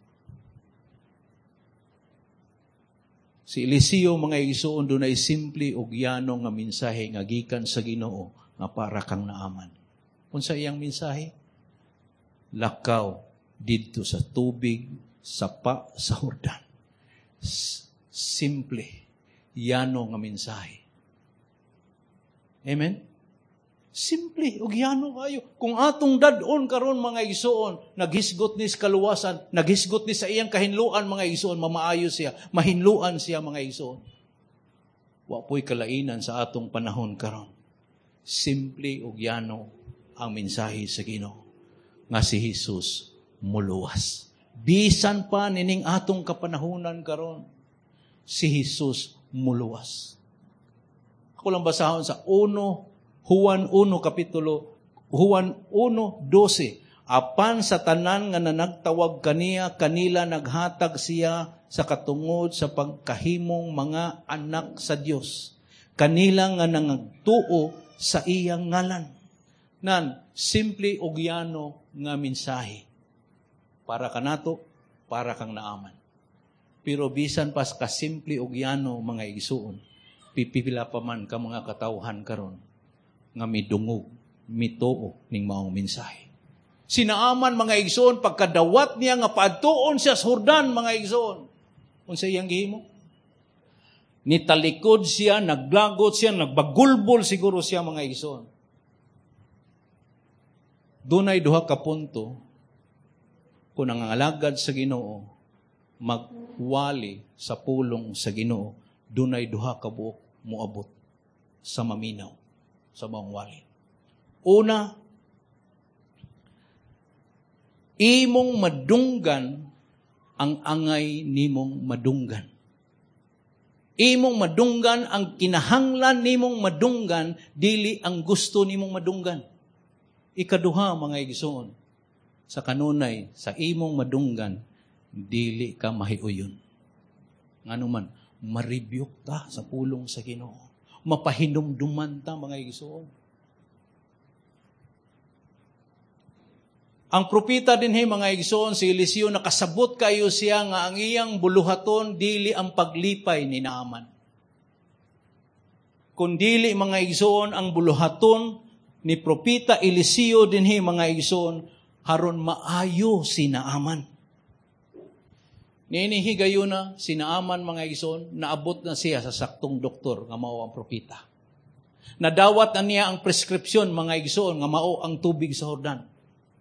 Si Eliseo, mga igsoon, doon ay simple o gyano nga mensahe nga gikan sa Ginoo nga para kang naaman. Unsa iyang mensahe? Lakaw didto sa tubig sapa sa Jordan. Simple, yano nga mensahe. Amen? Simple, og yano kayo. Kung atong dadon karon mga igsoon, naghisgot ni sa kaluwasan, naghisgot ni sa iyang kahinluan mga igsoon, mamaayo siya, mahinluan siya mga igsoon. Wa po'y kalainan sa atong panahon karon. Simple og yano ang mensahe sa Ginoo nga si Jesus muluwas. Bisan pa nining atong kapanahunan karon, si Jesus muluwas. Ako lang basahon sa uno Juan one kapitulo Juan one twelve. Apan sa tanan nga nanagtawag kaniya, kanila naghatag siya sa katungod sa pagkahimong mga anak sa Dios. Kanila nga nangagtuo sa iyang ngalan. nan simple ugyano nga mensahe. Para kanato, para kang naaman. Pero bisan pas ka simple ugyano mga igsuon, pipila pa man ka mga katawhan karon nga midungog, mituo ning maong mensahe. Sinaaman mga igsoon, pagkadawat niya nga paadtuon siya sa Jordan mga igsoon. Unsa iyang gihimo? Nitalikod siya, naglagot siya, nagbagulbol siguro siya mga igsoon. Dunay duha ka punto kung ang alagad sa Ginoo magwali sa pulong sa Ginoo, dunay duha ka buok moabot sa maminaw sa maong wali. Una, imong madunggan ang angay nimong madunggan. Imong madunggan ang kinahanglan nimong madunggan, dili ang gusto nimong madunggan. Ikaduha mga igsoon, sa kanunay, sa imong madunggan, dili ka mahiuyon. Ngano man, maribyok ta sa pulong sa Ginoo. Mapahinumduman ta mga igsoon. Ang propeta din hey, mga igsoon, si Eliseo, nakasabot kayo siya nga ang iyang buluhaton, dili ang paglipay ni Naaman. Kung dili mga igsoon, ang buluhaton ni propeta Eliseo din hey, mga igsoon, haron maayo si Naaman. Ninihigayo na si Naaman mga igsoon, naabot na siya sa saktong doktor nga mao ang propeta. Nadawat na niya ang prescription mga igsoon nga mao ang tubig sa Jordan.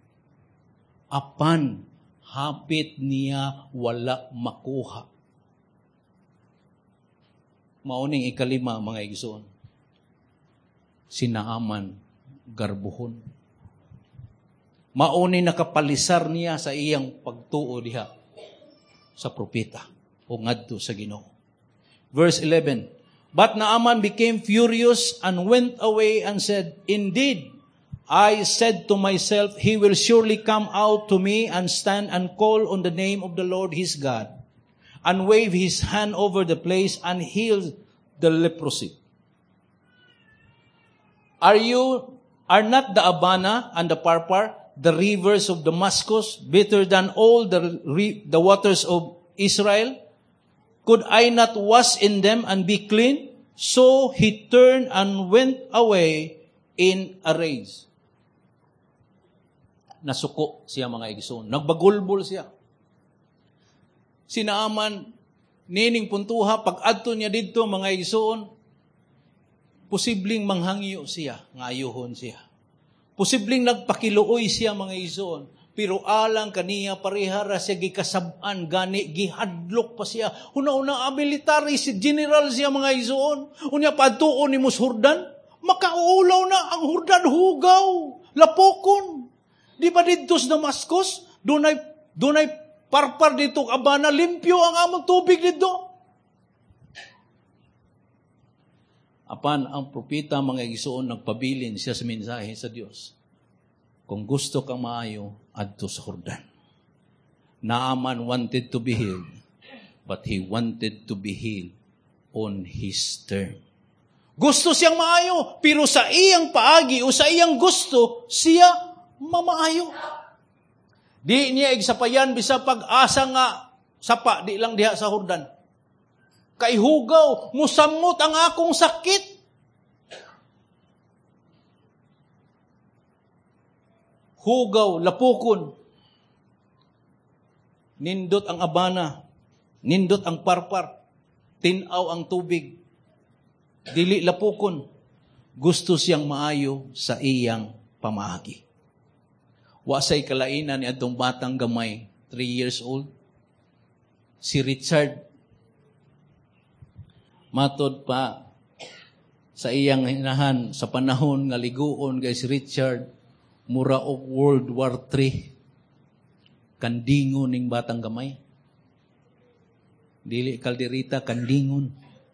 Apan, hapit niya wala makuha. Mauning ikalima, mga igsoon. Si Naaman garbuhon. Mauning nakapalisar niya sa iyang pagtuo diha sa propeta o ngadto sa Ginoo. Verse eleven, but Naaman became furious and went away and said, indeed, I said to myself, he will surely come out to me and stand and call on the name of the Lord his God and wave his hand over the place and heal the leprosy. Are you, are not the Abana and the Parpar, the rivers of Damascus, better than all the, the waters of Israel? Could I not wash in them and be clean? So he turned and went away in a rage. Nasuko siya mga igsoon. Nagbagulbol siya. Si Naaman, nining puntuha, pag adto niya dito mga igsoon, posibleng manghangyo siya, ngayuhon siya. Posibleng nagpakiluoy siya mga igsoon, pero alang kaniya parehara siya gikasab-an, gani, gihadlok pa siya. Una-una, military, si general siya mga igsoon. Unya padtuon ni Mushurdan, makaulaw na ang Hurdan hugaw, lapokon. Di ba dito sa Damascus, dunay dunay parpar dito Abana, limpyo ang among tubig dito. Apan ang propeta mga igsoon nagpabilin siya sa mensahe sa Dios. Kung gusto kang maayo, adto sa Jordan. Naaman wanted to be healed, but he wanted to be healed on his term. Gusto siyang maayo, pero sa iyang paagi o sa iyang gusto, siya mamaayo. Di niya igsapayan bisa pag-asa nga sapa di lang diha sa Jordan. Kay hugaw, musamot ang akong sakit. Hugaw, lapukon. Nindot ang Abana, nindot ang Parpar, tinaw ang tubig. Dili lapukon. Gusto siyang maayo sa iyang pamaagi. Wasay kalainan ni atong batang gamay, three years old. Si Richard, matod pa sa iyang hinahan sa panahon nga liguon kay si Richard, mura og World War Three. Kandingon ning batang gamay. Dili kalderita, kandingon.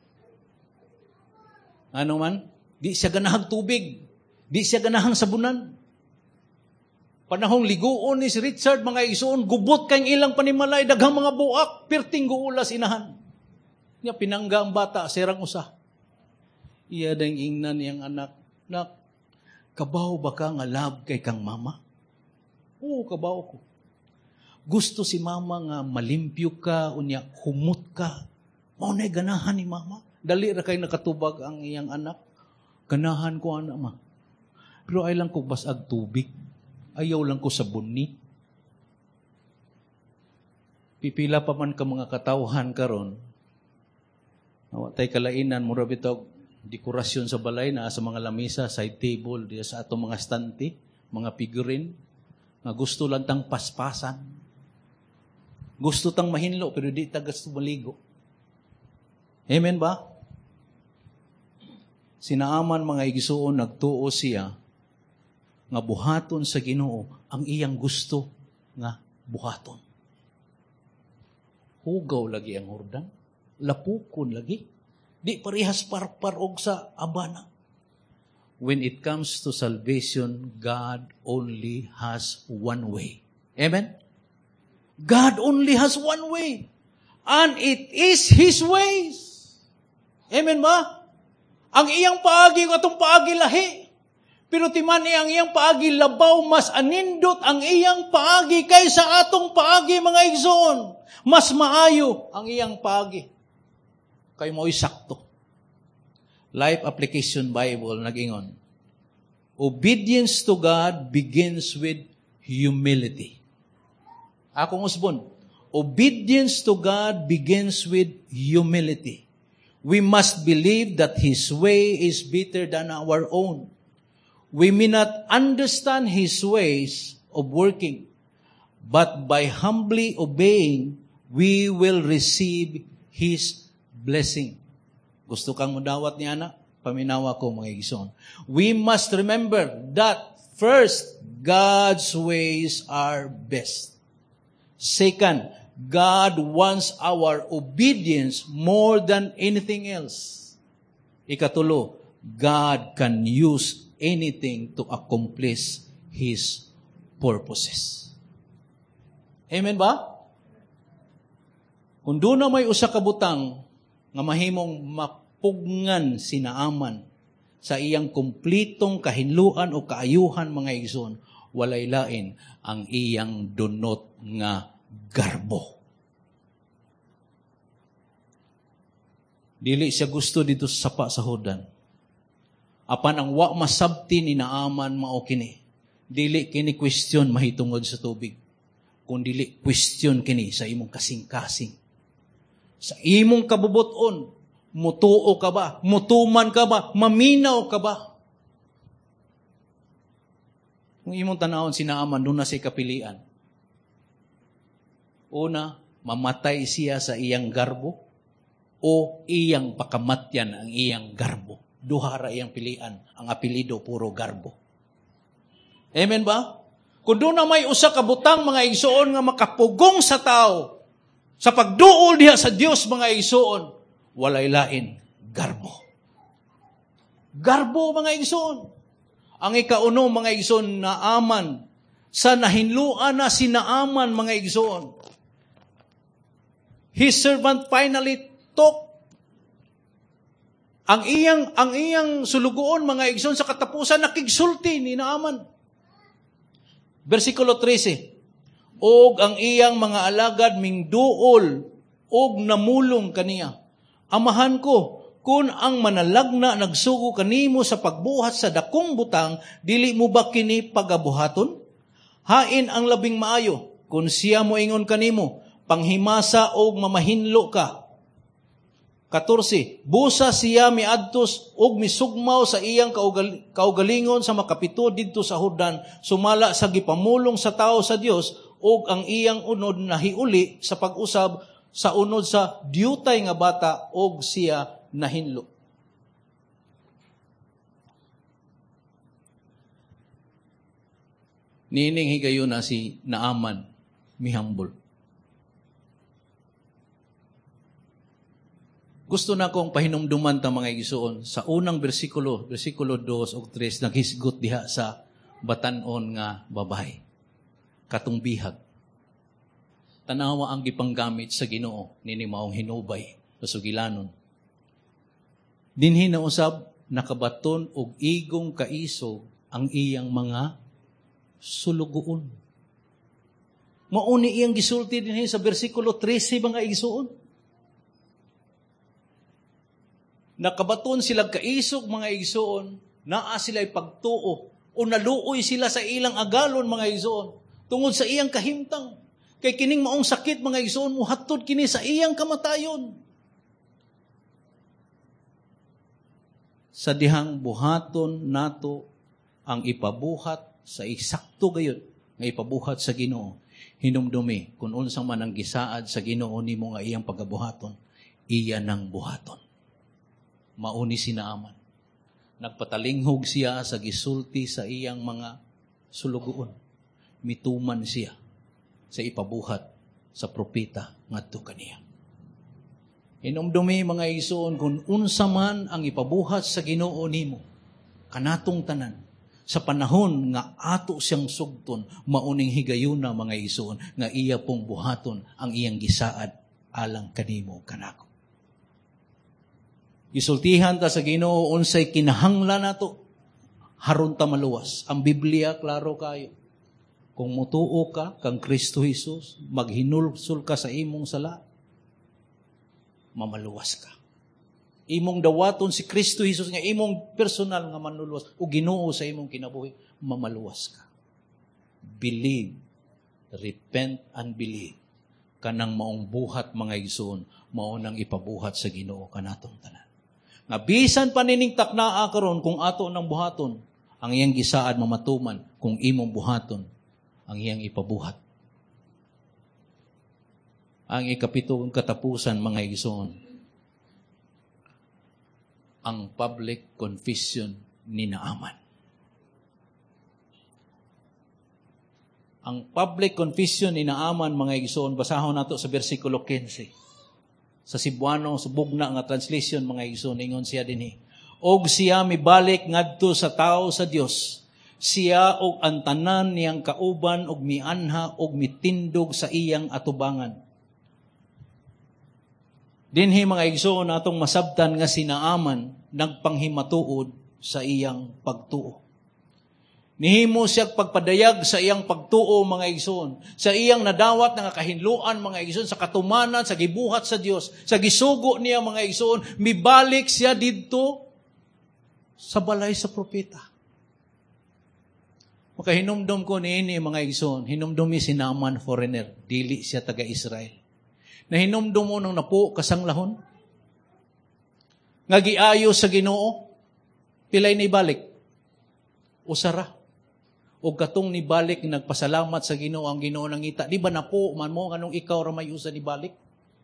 Ano man? Di siya ganahang tubig. Di siya ganahang sabunan. Panahong liguon ni si Richard, mga igsoon, gubot kayong ilang panimalay, daghang mga buak, pirting guulas inahan. Niya pinangga ang bata, serang usa. Iya dang ingnan niyang anak, nak, Kabaw ba ka nga love kay kang mama? Oo, kabaw ko. Gusto si mama nga malimpyo ka, unya humot ka. Maunay ganahan ni mama. Dali ra kay nakatubag ang iyang anak. Ganahan ko anak ma. Pero ay lang ko basag tubig. Ayaw lang ko sa buni. Pipila pa man ka mga katawhan karon. Nawatay kalainan, mura bitog dekorasyon sa balay na sa mga lamisa, side table, diya sa atong mga stante, mga figurine, nga gusto lang tang paspasan. Gusto tang mahinlo, pero di ta gusto maligo. Amen ba? Sinaaman mga igisuon, nagtuo siya, nga buhaton sa Ginoo, ang iyang gusto nga buhaton. Hugaw lagi ang hordang, lapukon lagi. Di parihas parparog sa abana. When it comes to salvation, God only has one way. Amen? God only has one way. And it is His ways. Amen ba? Ang iyang paagi, ang atong paagi lahi. Pero timan ang iyang paagi labaw, mas anindot ang iyang paagi kaysa atong paagi, mga igsoon. Mas maayo ang iyang paagi. Kay mo'y sakto. Life Application Bible, nag-ingon. Obedience to God begins with humility. Akong usbon, obedience to God begins with humility. We must believe that His way is better than our own. We may not understand His ways of working, but by humbly obeying, we will receive His blessing. Gusto kang mudawat ni anak? Paminawa ko mga igsoon. We must remember that first, God's ways are best. Second, God wants our obedience more than anything else. Ikatulo, God can use anything to accomplish His purposes. Amen ba? Kung doon na may usa ka butang nga mahimong mapugnan sinaaman sa iyang kumplitong kahinluan o kaayuhan, mga igsoon, walay lain ang iyang dunot nga garbo. Dili siya gusto dito sa sapa sa hudan. Apan ang wa masabti ni Naaman mao kini. Dili kini question mahitungod sa tubig. Kung dili question kini sa imong kasing-kasing. Sa imong kabubuton, mutuo ka ba? Mutuman ka ba? Maminaw ka ba? Kung imong tanawon si Naaman, doon na siya kapilian. Una, mamatay siya sa iyang garbo o iyang pakamatyan ang iyang garbo. Duhara iyang pilian. Ang apelido, puro garbo. Amen ba? Kung doon na may usa ka butang, mga igsoon, nga makapugong sa tao, sa pagduol diha sa Dios, mga igsoon, walay lain, garbo. Garbo, mga igsoon. Ang ikauno, mga igsoon, Naaman, sa nahinluan na si Naaman, mga igsoon, his servant finally took ang iyang ang iyang sulugoon, mga igsoon, sa katapusan nakigsulti ni Naaman. Versikulo thirteen. Og ang iyang mga alagad mingduol og namulong kaniya. Amahan ko, kung ang manalagna nagsugo kanimo sa pagbuhat sa dakong butang, dili mo ba kini pagabuhaton? Hain ang labing maayo, kung siya mo ingon kanimo, panghimasa og mamahinlo ka. fourteen. Busa siya miadtos og misugmaw sa iyang kaugal, kaugalingon sa makapito didto sa Hordan, sumala sa gipamulong sa tao sa Dios, og ang iyang unod nahiuli sa pag-usab sa unod sa diyutay nga bata og siya nahinlo. Nining higayon na si Naaman mihambol. Gusto na kong pahinumduman ta mga igsoon sa unang bersikulo, bersikulo two o three, naghisgot diha sa batanon nga babae. Katong bihag. Tanawa ang gipanggamit sa Ginoo nini maong hinubay pasugilanon. Dinhi na usab nakabaton og igong kaiso ang iyang mga sulugoon. Mauni iyang gisulti din sa versikulo thirteen mga igsoon. Nakabaton sila kaisog mga igsoon, naa sila'y pagtuo, o naluoy sila sa ilang agalon mga igsoon, tungod sa iyang kahimtang. Kay kining maong sakit mga igsoon, muhatod kini sa iyang kamatayon. Sa dihang buhaton nato ang ipabuhat sa eksakto gayon nga ipabuhat sa Ginoo, hinumdumi kung unsang man ang gisaad sa Ginoo nimo nga iyang pagabuhaton, iya nang buhaton. Mauni si Naaman. Nagpatalinghog siya sa gisulti sa iyang mga sulugoon. Mituman siya sa ipabuhat sa propeta ngadto kaniya. Hinumdumi mga igsoon kung unsa man ang ipabuhat sa Ginoo nimo kanatong tanan sa panahon nga ato siyang sugton, mauning higayuna mga igsoon nga iya pong buhaton ang iyang gisaad alang kanimo kanako. Gisultihan ta sa Ginoo unsay kinahanglan nato haron ta maluwas. Ang Biblia klaro kayo. Kung mutuo ka kang Kristo Jesus, maghinulsul ka sa imong sala, mamaluwas ka. Imong dawaton si Kristo Jesus nga imong personal nga manluluwas o Ginoo sa imong kinabuhi, mamaluwas ka. Believe, repent and believe. Kanang maong buhat mga igsoon, mao nang ipabuhat sa Ginoo kanatong tanan. Nga bisan panining taknaa karon kung ato nang buhaton, ang iyang gisaad mamatuman kung imong buhaton ang iyang ipabuhat. Ang ikapitong katapusan mga igsoon, ang public confession ni Naaman. Ang public confession ni Naaman mga igsoon, basahon nato sa versikulo fifteen. Sa Cebuano, sa bugna nga translation mga igsoon, ingon siya dinhi. Og siya mibalik ngadto sa tao sa Dios. Siya og ang tanan niyang kauban og mianha og mitindog sa iyang atubangan. Dinhi mga igsoon atong masabtan nga si Naaman nagpanghimatuod sa iyang pagtuo. Nihimo siya pagpadayag sa iyang pagtuo mga igsoon, sa iyang nadawat nga kahinluan mga igsoon, sa katumanan, sa gibuhat sa Dios, sa gisugo niya mga igsoon, mibalik siya didto sa balay sa propeta. Makahinumdum ko niini mga igsoon, hinumdumi si Naaman foreigner, dili siya taga-Israel. Nahinumdum mo nang napo kasanglahon, nga giayo sa Ginoo, pilay ni balik, usara. O katong ni balik nagpasalamat sa Ginoo ang Ginoo nangita. Di ba na po man mo anong ikaw ra may usa ni balik?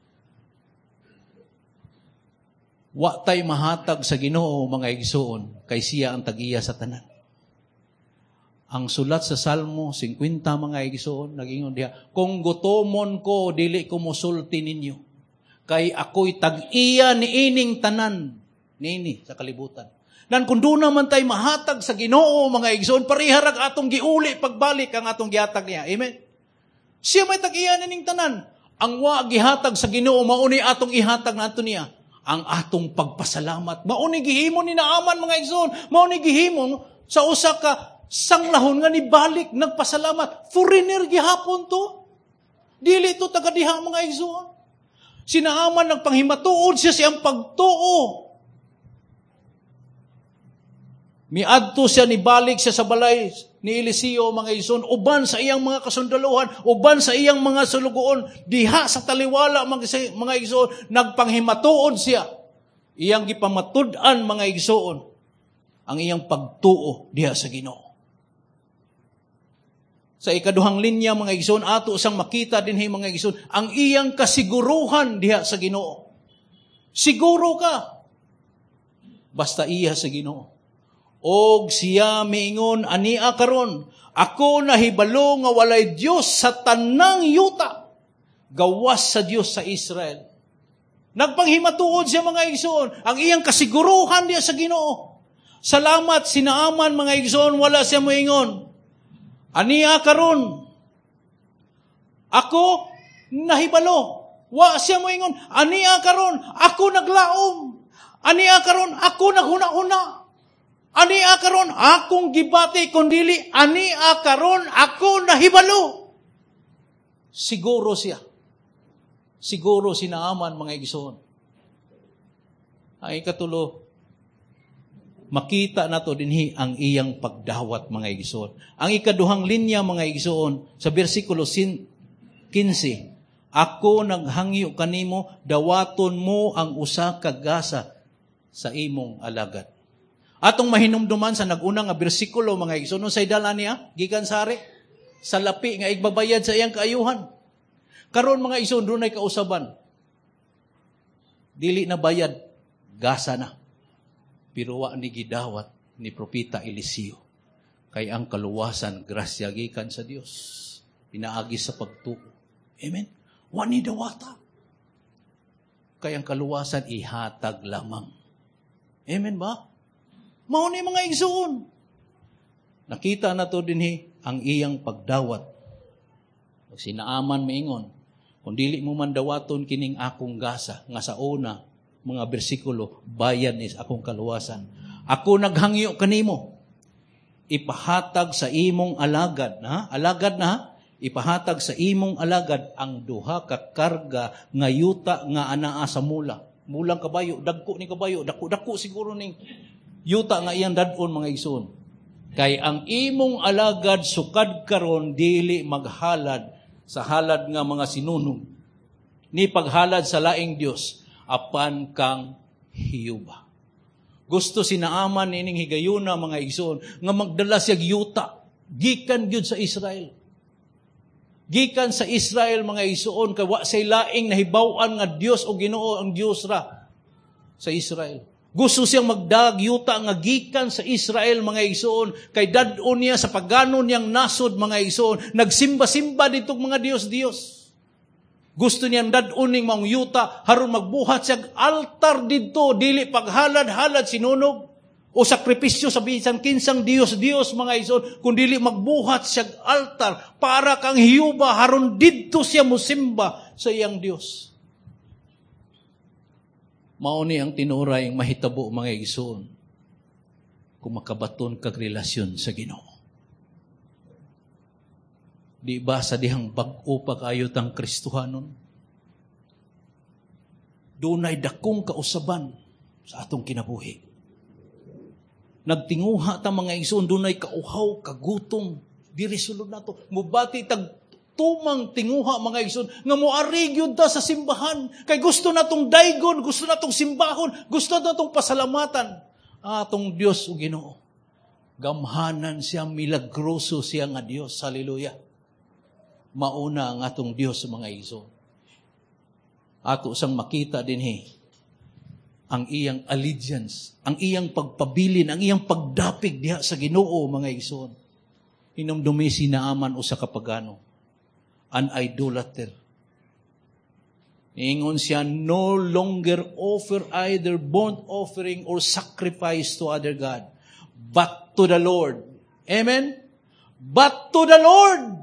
Wa tay mahatag sa Ginoo mga igsoon kay siya ang tag-iya sa tanan. Ang sulat sa Salmo fifty mga igsoon nagingon diha, kung gutomon ko dili ko mosulti ninyo kay ako'y tag-iya ni ining tanan niini sa kalibutan. Nan kung doon naman tayo mahatag sa Ginoo, mga igsoon, pariharag atong giuli pagbalik ang atong gihatag niya. Amen? Siya may tag-iya ning tanan. Ang wa gihatag sa Ginoo, mauni atong ihatag na ato niya. Ang atong pagpasalamat. Mauni gihimo ni Naaman, mga igsoon. Mauni gihimo sa usa ka sanglahon nga ni balik, nagpasalamat. Foreigner gihapon to. Dili to taga-diha, mga igsoon. Si Naaman nagpanghimatuod siya siyang pagtuo. Miadto siya, nibalik siya sa balay ni Eliseo, mga igsoon, uban sa iyang mga kasundaluhan, uban sa iyang mga sulugoon, diha sa taliwala, mga, mga igsoon, nagpanghimatuod siya. Iyang gipamatud-an, mga igsoon, ang iyang pagtuo diha sa Ginoo. Sa ikaduhang linya, mga igsoon, ato sang makita din hey, mga igsoon, ang iyang kasiguruhan diha sa Ginoo. Siguro ka, basta iya sa Ginoo. Og siya miingon ania karon, ako nahibalo nga walay Dios sa tanang yuta, gawas sa Dios sa Israel. Nagpanghimatuod siya, mga igsoon, ang iyang kasiguruhan diya sa Ginoo. Salamat si Naaman, mga igsoon, wala siya moingon ania karon, ako nahibalo. Wa siya moingon ania karon, ako naglaom. Ania karon, ako naghuna-una. Ani akaron akong gibati kundili ani akaron ako nahibalo. Siguro siya. Siguro si Naaman, mga igsoon. Ang ikatulo, makita nato dinhi ang iyang pagdawat, mga igsoon. Ang ikaduhang linya, mga igsoon, sa bersikulo fifteen, ako naghangyo kanimo, dawaton mo ang usa ka gasa sa imong alagad. Atong mahinumduman sa nag-una nga bersikulo, mga igsoon, no say dala niya, gikan sari, sa lapi nga igbabayad sa iyang kaayuhan. Karon mga igsoon, dunay kausaban. Dili na bayad, gasa na. Pero wa ni gidawat ni Propeta Eliseo. Kay ang kaluwasan, grasya gikan sa Dios. Pinaagi sa pagtuo. Amen? Wa ni dawata. Kay ang kaluwasan, ihatag lamang. Amen ba? Mao ni mga igsoon. Nakita na to dinhi ang iyang pagdawat. Si Naaman maingon, kung dili mo man dawaton kining akong gasa, nga sa una, mga bersikulo, bayan is akong kaluwasan. Ako naghangyo kanimo, ipahatag sa imong alagad, ha? Alagad na, ha? Ipahatag sa imong alagad ang duha ka karga nga yuta nga anaa sa mula. Mulang kabayo, dagko ni kabayo, dako-dako siguro ning yuta nga iyang dadon, mga igsoon. Kay ang imong alagad sukad karon dili maghalad sa halad nga mga sinunog, ni paghalad sa laing Dios, apan kang hiyuba. Gusto si Naaman ining higayuna, mga igsoon, nga magdala siya yuta, gikan gyud sa Israel. Gikan sa Israel, mga igsoon, kay wa say laing nahibaw-an nga Dios o Ginoo ang Dios ra sa Israel. Gusto siyang magdag yuta nga gikan sa Israel, mga igsoon, kay dadon niya sa pagano niyang nasod, mga igsoon, nagsimba-simba ditong mga Dios-Dios. Gusto niyang dadon ning mga yuta haron magbuhat siya altar didto, dili paghalad-halad sinunog o sakripisyo sa bisan kinsang Dios-Dios, mga igsoon, kundi magbuhat siya altar para kang hiyuba haron didto siya mosimba sa iyang Dios. Mao ni ang tinuray ang mahitabo, mga igsoon, kung makabaton kag relasyon sa Ginoo. Di ba sa dihang bag-o pag-ayot ang Kristohanon? Dunay dakong kausaban sa atong kinabuhi. Nagtinguha ta, mga igsoon, dunay kauhaw, kagutom, diri sulod nato. Mubati tag tumang tinguha, mga igsoon, nga moari gyud ta sa simbahan. Kay gusto natong daygon, gusto natong simbahon, gusto natong pasalamatan. Atong Dios o Ginoo. Gamhanan siya, milagroso siya nga Dios. Hallelujah. Mauna ang atong Dios, mga igsoon. Ato sang makita dinhi ang iyang allegiance, ang iyang pagpabilin, ang iyang pagdapig diha sa Ginoo, mga igsoon. Hinumdumi si Naaman o sa kapagano. An idolater. Ingon siya, no longer offer either burnt offering or sacrifice to other God, but to the Lord. Amen? But to the Lord.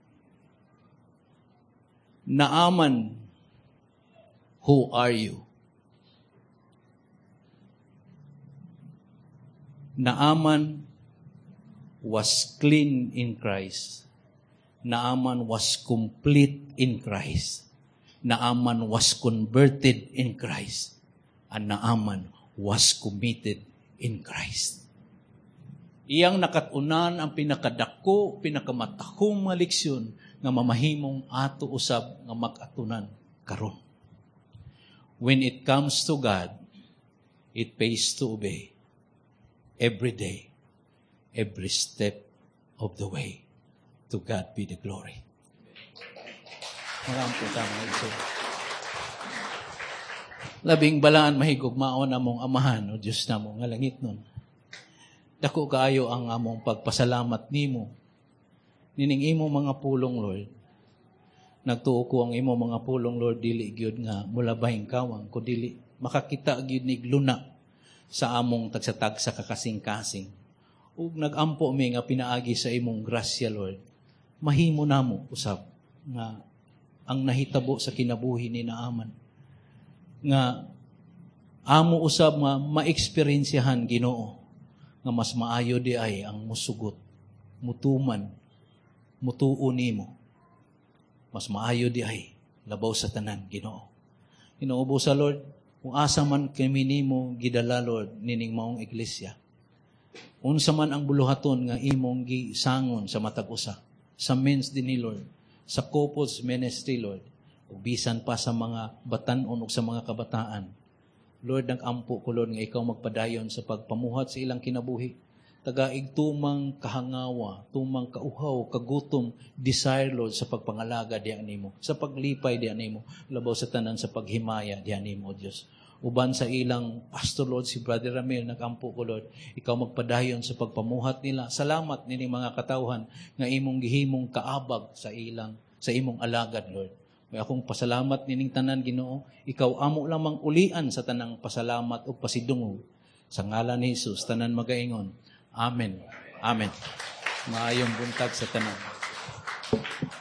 Naaman, who are you? Naaman was clean in Christ. Naaman was complete in Christ. Naaman was converted in Christ. And Naaman was committed in Christ. Iyang nakatunan ang pinakadako, pinakamatahong mga leksyon nga mamahimong ato usab nga mag-atunan karon. When it comes to God, it pays to obey every day, every step of the way. To God be the glory. Maraming po tama ito. Labing balaan mahigugmaon among amahan o Diyos na mo nga langit nun. Dako kaayo ang among pagpasalamat nimo. Nining imo mga pulong, Lord. Nagtuo ko ang imo mga pulong, Lord, dili gyud nga mulabahing kawang, ko dili makakita gyud nig luna sa among tagsatag sa kakasing-kasing. Ug nagampo mi nga pinaagi sa imong grasya, Lord. Mahimo namo usab nga ang nahitabo sa kinabuhi ni Naaman nga amo usab nga maeksperiensyahan Ginoo nga mas maayo di ay ang musugot, mutuman, mutuo nimo. Mas maayo di ay labaw sa tanan, Ginoo. Ginoo sa Lord, kung asa man kami nimo gidala, Lord, nining maong iglesia. Unsa man ang buluhaton nga imong gisangon sa matag usa, sa men's din ni Lord, sa couples ministry, Lord, ug bisan pa sa mga batan-on ug sa mga kabataan. Lord, nag-ampo ko, Lord, nga ikaw magpadayon sa pagpamuhat sa ilang kinabuhi. Tagaig tumang kahangawa, tumang kauhaw, kagutom, desire, Lord, sa pagpangalaga diyan nimo, sa paglipay diyan nimo, labaw sa tanan sa paghimaya diyan nimo, Dios. Uban sa ilang pastor, Lord, si Brother Ramil, nag-ampo ko, Lord, ikaw magpadayon sa pagpamuhat nila. Salamat nini mga katawhan nga imong gihimong kaabag sa ilang, sa imong alagad, Lord. May akong pasalamat nining tanan, Ginoo. Ikaw amo lamang ulian sa tanang pasalamat o pasidungog. Sa ngalan ni Jesus, tanan magaingon. Amen. Amen. Maayong buntag sa tanan.